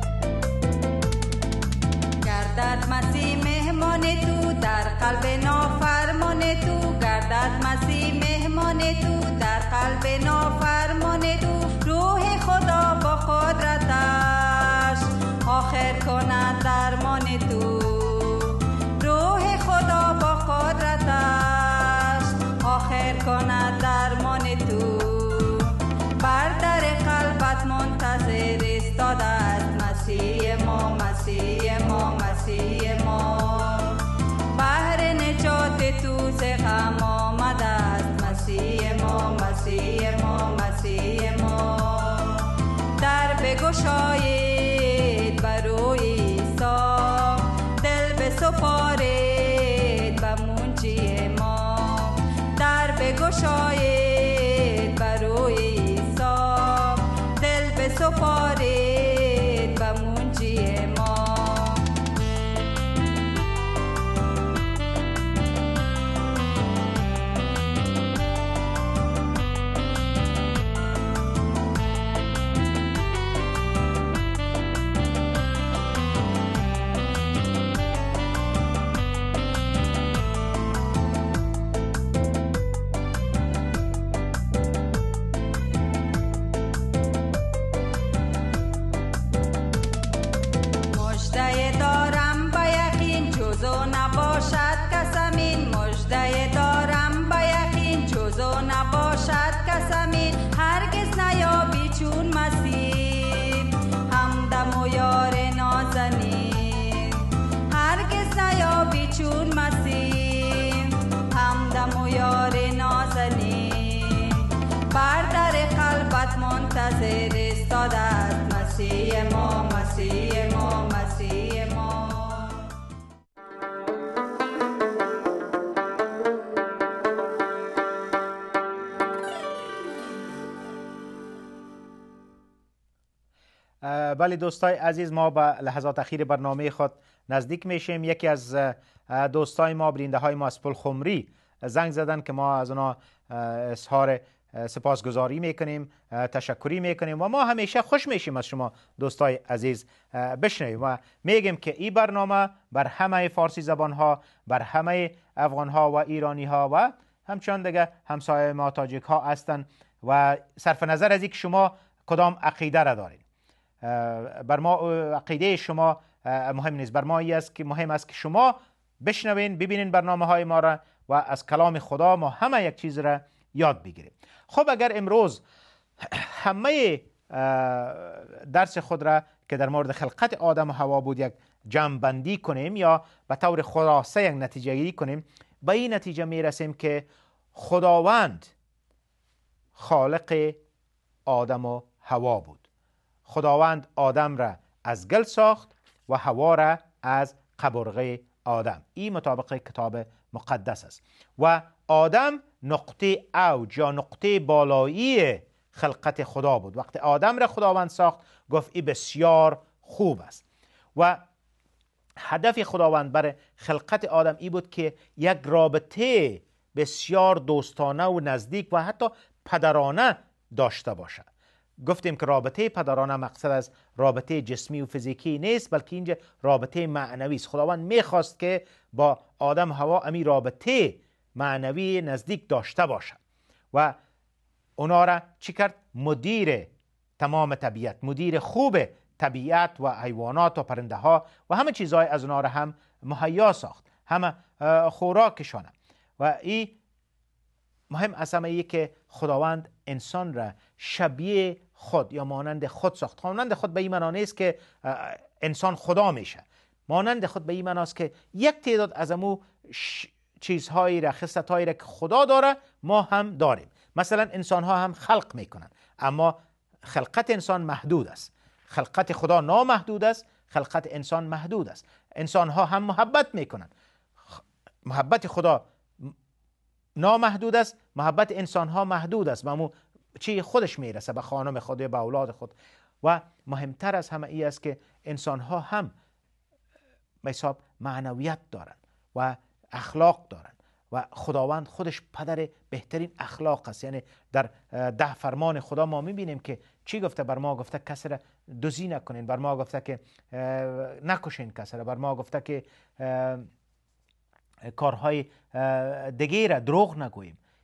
گردد مسیح مهمان تو در قلب ناف تو در قلب نافرمان تو روح خدا با قدرتش آخر کند درمان تو روح خدا با قدرتش آخر کند درمان تو بر در قلبت منتظر استاده است مسیح ما مسیح ما مسیح ما بهر نجات تو ز غم آمده است مسیح ما مسیح ما مسیح ما در بگشایید بروی عیسی دل بسپارید به منجی ما در بگشایید بروی عیسی دل بسپارید به منجی ما مژده دارم به یقین جزو نباشد کس امین مژده دارم به یقین جزو نباشد کس امین هرگز نیابی چون مسیح همدم و یار نازنین هرگز نیابی چون مسیح همدم و یار نازنین بر در قلبت منتظر استاده است مسیح ما مسیح ما مسیح ما بله دوستای عزیز، ما به لحظات اخیر برنامه خود نزدیک میشیم. یکی از دوستای ما، برینده های ما از پلخمری زنگ زدن که ما از اونا اظهار سپاسگزاری میکنیم، تشکری میکنیم و ما همیشه خوش میشیم از شما دوستای عزیز بشنویم و میگیم که این برنامه بر همه فارسی زبان ها، بر همه افغان ها و ایرانی ها و همچنان دیگه همسایه ما تاجیک ها هستند و صرف نظر از اینکه شما کدام عقیده را دارید، بر ما عقیده شما مهم نیست، بر ما است که مهم است که شما بشنوین، ببینین برنامه های ما را و از کلام خدا ما همه یک چیز را یاد بگیریم. خب اگر امروز همه درس خود را که در مورد خلقت آدم و حوا بود یک جمع بندی کنیم یا به طور خلاصه یک نتیجه گیری کنیم، به این نتیجه می رسیم که خداوند خالق آدم و حوا بود. خداوند آدم را از گل ساخت و حوا را از قبرغه آدم. این مطابق کتاب مقدس است و آدم نقطه اوج یا نقطه بالایی خلقت خدا بود. وقتی آدم را خداوند ساخت گفت این بسیار خوب است و هدف خداوند برای خلقت آدم این بود که یک رابطه بسیار دوستانه و نزدیک و حتی پدرانه داشته باشد. گفتیم که رابطه پدرانه مقصد از رابطه جسمی و فیزیکی نیست، بلکه اینجا رابطه معنوی است. خداوند میخواست که با آدم حوا امی رابطه معنوی نزدیک داشته باشد و اونا را چی کرد؟ مدیر تمام طبیعت، مدیر خوب طبیعت و حیوانات و پرنده ها و همه چیزهای از اونا را هم مهیا ساخت، همه خوراکشان. و این مهم از همه ای که خداوند انسان را شبیه خود یا مانند خود ساخت. مانند خود به این معنا نیست که انسان خدا میشه، مانند خود به این معنا است که یک تعداد از امو چیزهایی را، خصلت‌هایی را که خدا داره ما هم داریم. مثلا انسان ها هم خلق میکنن، اما خلقت انسان محدود است. خلقت خدا نامحدود است، خلقت انسان محدود است. انسان ها هم محبت میکنن، محبت خدا نامحدود است، محبت انسان ها محدود است، به امو چی خودش میرسه، به خانم خود، به اولاد خود. و مهمتر از همه ای است که انسان ها هم به حساب معنویت دارن و اخلاق دارن و خداوند خودش پدر بهترین اخلاق است. یعنی در 10 فرمان خدا ما میبینیم که چی گفته؟ بر ما گفته کسی را دزدی نکنین، بر ما گفته که نکشین کسی را، بر ما گفته که کارهای دیگه را دروغ نگوییم.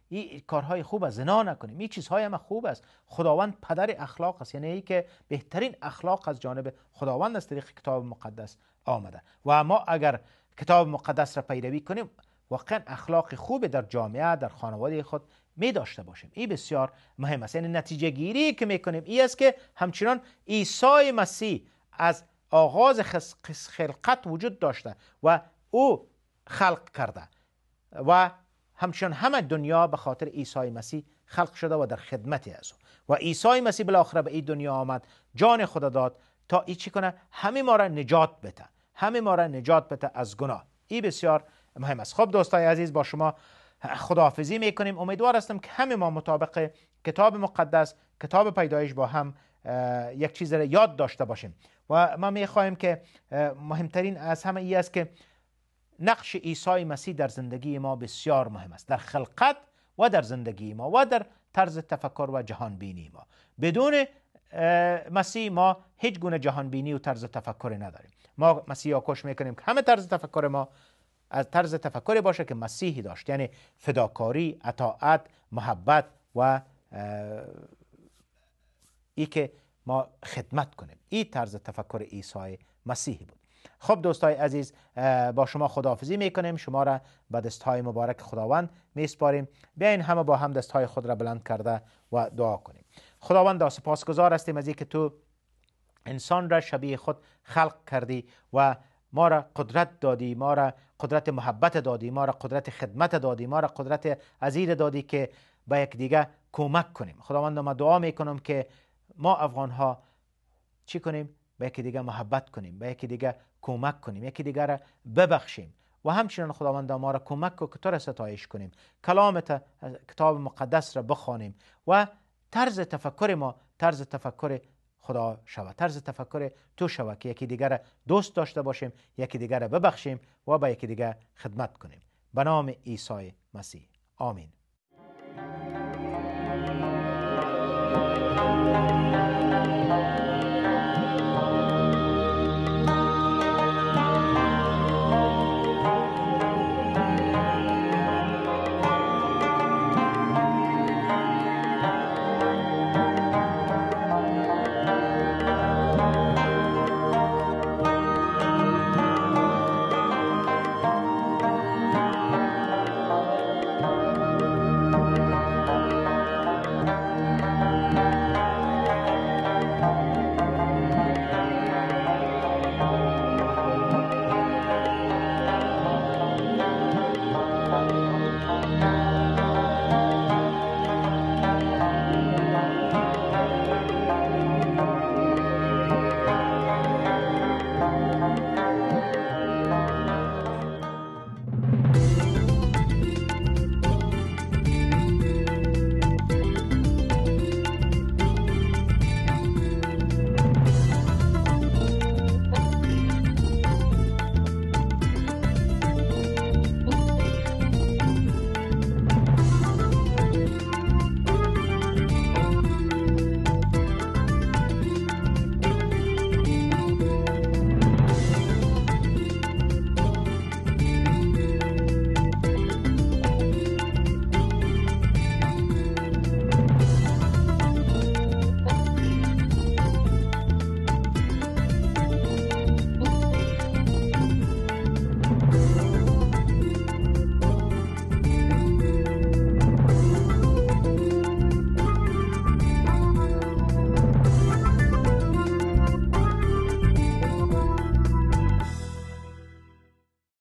این کارهای خوب است، زنا نکنیم، این چیزهای هم خوب است. خداوند پدر اخلاق است، یعنی ای که بهترین اخلاق از جانب خداوند از طریق کتاب مقدس آمده و ما اگر کتاب مقدس را پیروی کنیم واقعا اخلاق خوب در جامعه، در خانواده خود می داشته باشیم. این بسیار مهم است. یعنی نتیجه گیری که می کنیم این است که همچنان عیسی مسیح از آغاز خلقت وجود داشته و او خلق کرده و همچنان همه دنیا به خاطر عیسی مسیح خلق شده و در خدمت از او و عیسی مسیح بالاخره به این دنیا آمد، جان خود داد تا ای چی کنه؟ همه ما را نجات بده، همه ما را نجات بده از گناه. این بسیار مهم است. خب دوستای عزیز، با شما خداحافظی میکنیم. امیدوار هستم که همه ما مطابق کتاب مقدس، کتاب پیدایش با هم یک چیز را یاد داشته باشیم و ما میخواهیم که مهمترین از همه ای است که نقش عیسی مسیح در زندگی ما بسیار مهم است، در خلقت و در زندگی ما و در طرز تفکر و جهان بینی ما. بدون مسیح ما هیچ گونه جهان بینی و طرز تفکر نداریم. ما مسیح را کوشش میکنیم که همه طرز تفکر ما از طرز تفکری باشه که مسیحی داشت، یعنی فداکاری، اطاعت، محبت و ای که ما خدمت کنیم. این طرز تفکر عیسی مسیحی بود. خب دوستای عزیز، با شما خداحافظی میکنیم، شما را به دستهای مبارک خداوند میسپاریم. بیاین همه با هم دستهای خود را بلند کرده و دعا کنیم. خداوند، سپاسگزار هستیم از اینکه تو انسان را شبیه خود خلق کردی و ما را قدرت دادی، ما را قدرت محبت دادی، ما را قدرت خدمت دادی، ما را قدرت عزیز دادی که به یک دیگه کمک کنیم. خداوند، ما دعا میکنم که ما افغان ها چی کنیم؟ به یکی دیگه محبت کنیم، به یکی دیگه کمک کنیم، یکی دیگه را ببخشیم و همچنین خداوند ما را کمک کن که تو را ستایش کنیم، کلامت کتاب مقدس را بخوانیم و طرز تفکر ما طرز تفکر خدا شود، طرز تفکر تو شود که یکی دیگر را دوست داشته باشیم، یکی دیگر را ببخشیم و با یکی دیگر خدمت کنیم. به نام عیسی مسیح، آمین.